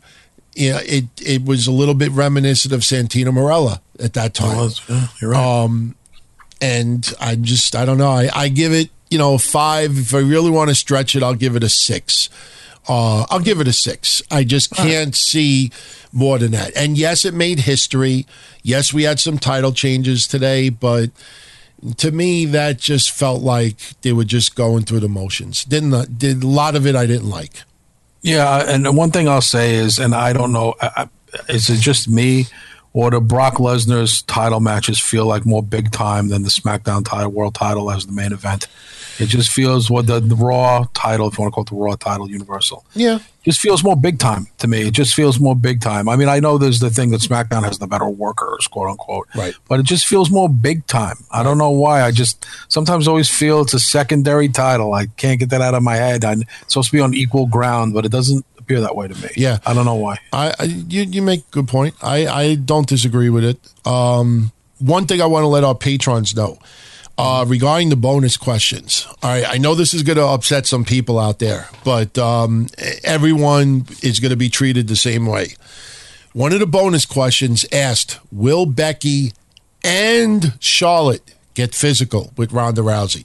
it was a little bit reminiscent of Santino Marella at that time. It was, yeah, you're right. And I don't know. I give it, 5. If I really want to stretch it, I'll give it a 6. I'll give it a 6. I just can't see more than that. And yes, it made history. Yes, we had some title changes today, but to me, that just felt like they were just going through the motions. Did a lot of it I didn't like. Yeah, and one thing I'll say is, and I don't know, is it just me, or do Brock Lesnar's title matches feel like more big time than the SmackDown title, world title as the main event? It just feels the Raw title, if you want to call it the Raw title, Universal. Yeah. Just feels more big time to me. It just feels more big time. I mean, I know there's the thing that SmackDown has the better workers, quote unquote. Right. But it just feels more big time. I don't know why. I just sometimes always feel it's a secondary title. I can't get that out of my head. It's supposed to be on equal ground, but it doesn't appear that way to me. Yeah. I don't know why. You make a good point. I don't disagree with it. One thing I want to let our patrons know. Regarding the bonus questions, all right, I know this is going to upset some people out there, but everyone is going to be treated the same way. One of the bonus questions asked, will Becky and Charlotte get physical with Ronda Rousey?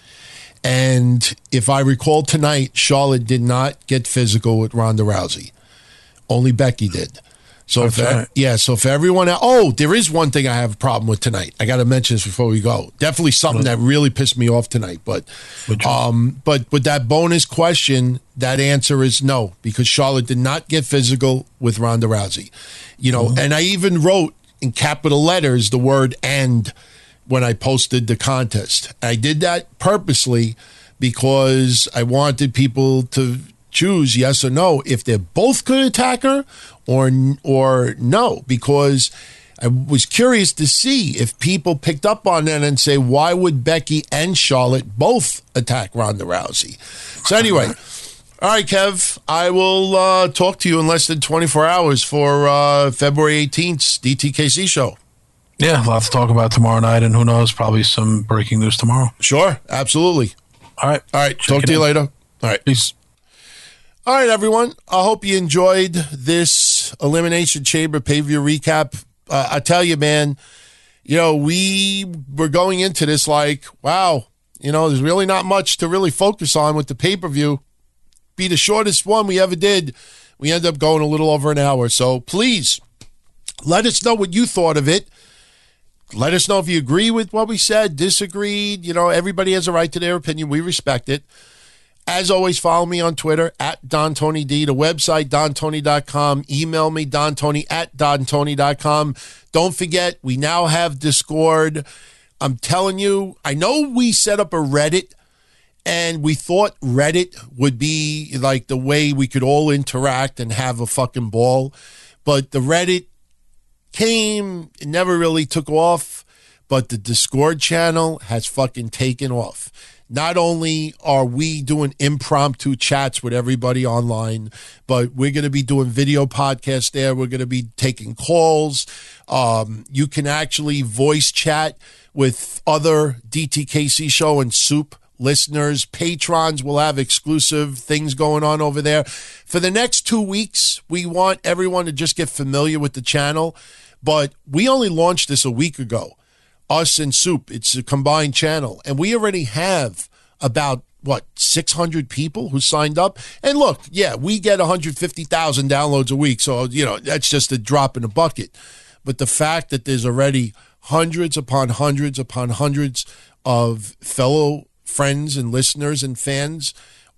And if I recall tonight, Charlotte did not get physical with Ronda Rousey. Only Becky did. So so for everyone else, there is one thing I have a problem with tonight. I got to mention this before we go. Definitely something that really pissed me off tonight. But with that bonus question, that answer is no, because Charlotte did not get physical with Ronda Rousey. And I even wrote in capital letters the word "and" when I posted the contest. I did that purposely because I wanted people to choose yes or no if they both could attack her or no, because I was curious to see if people picked up on that and say, why would Becky and Charlotte both attack Ronda Rousey? So anyway, all right, Kev, I will talk to you in less than 24 hours for February 18th DTKC show. Yeah, lots to talk about tomorrow night, and who knows, probably some breaking news tomorrow. Sure, absolutely. All right. Talk to you later. All right. Peace. All right, everyone. I hope you enjoyed this Elimination Chamber pay-per-view recap. I tell you, man, we were going into this like, wow, there's really not much to really focus on with the pay-per-view. Be the shortest one we ever did. We ended up going a little over an hour. So please let us know what you thought of it. Let us know if you agree with what we said, disagreed. Everybody has a right to their opinion. We respect it. As always, follow me on Twitter at DonTonyD, the website, DonTony.com. Email me, DonTony@DonTony.com. Don't forget, we now have Discord. I'm telling you, I know we set up a Reddit, and we thought Reddit would be like the way we could all interact and have a fucking ball. But the Reddit came, it never really took off, but the Discord channel has fucking taken off. Not only are we doing impromptu chats with everybody online, but we're going to be doing video podcasts there. We're going to be taking calls. You can actually voice chat with other DTKC show and Soup listeners. Patrons will have exclusive things going on over there. For the next 2 weeks, we want everyone to just get familiar with the channel, but we only launched this a week ago. Us and Soup, it's a combined channel, and we already have about 600 people who signed up. And look, yeah, we get 150,000 downloads a week, so that's just a drop in the bucket. But the fact that there's already hundreds upon hundreds upon hundreds of fellow friends and listeners and fans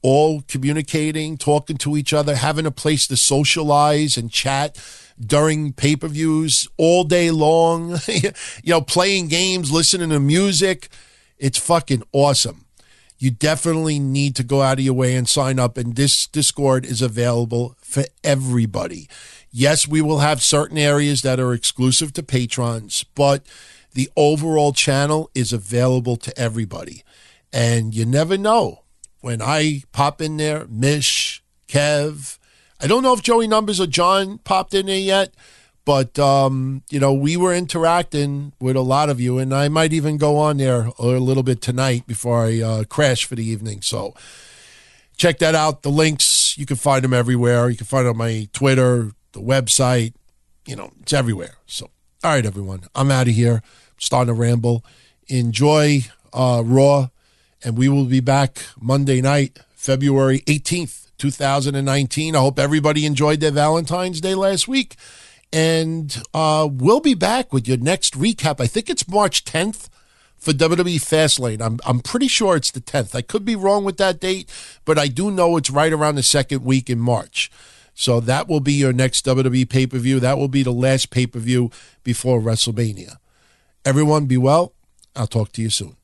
all communicating, talking to each other, having a place to socialize and chat during pay-per-views all day long, playing games, listening to music. It's fucking awesome. You definitely need to go out of your way and sign up, and this Discord is available for everybody. Yes, we will have certain areas that are exclusive to patrons, but the overall channel is available to everybody. And you never know. When I pop in there, Mish, Kev, I don't know if Joey Numbers or John popped in there yet, but, we were interacting with a lot of you, and I might even go on there a little bit tonight before I crash for the evening. So check that out. The links, you can find them everywhere. You can find them on my Twitter, the website, it's everywhere. So, all right, everyone, I'm out of here. I'm starting to ramble. Enjoy Raw, and we will be back Monday night, February 18th, 2019. I hope everybody enjoyed their Valentine's Day last week. And we'll be back with your next recap. I think it's March 10th for WWE Fastlane. I'm pretty sure it's the 10th. I could be wrong with that date, but I do know it's right around the second week in March. So that will be your next WWE pay-per-view. That will be the last pay-per-view before WrestleMania. Everyone be well. I'll talk to you soon.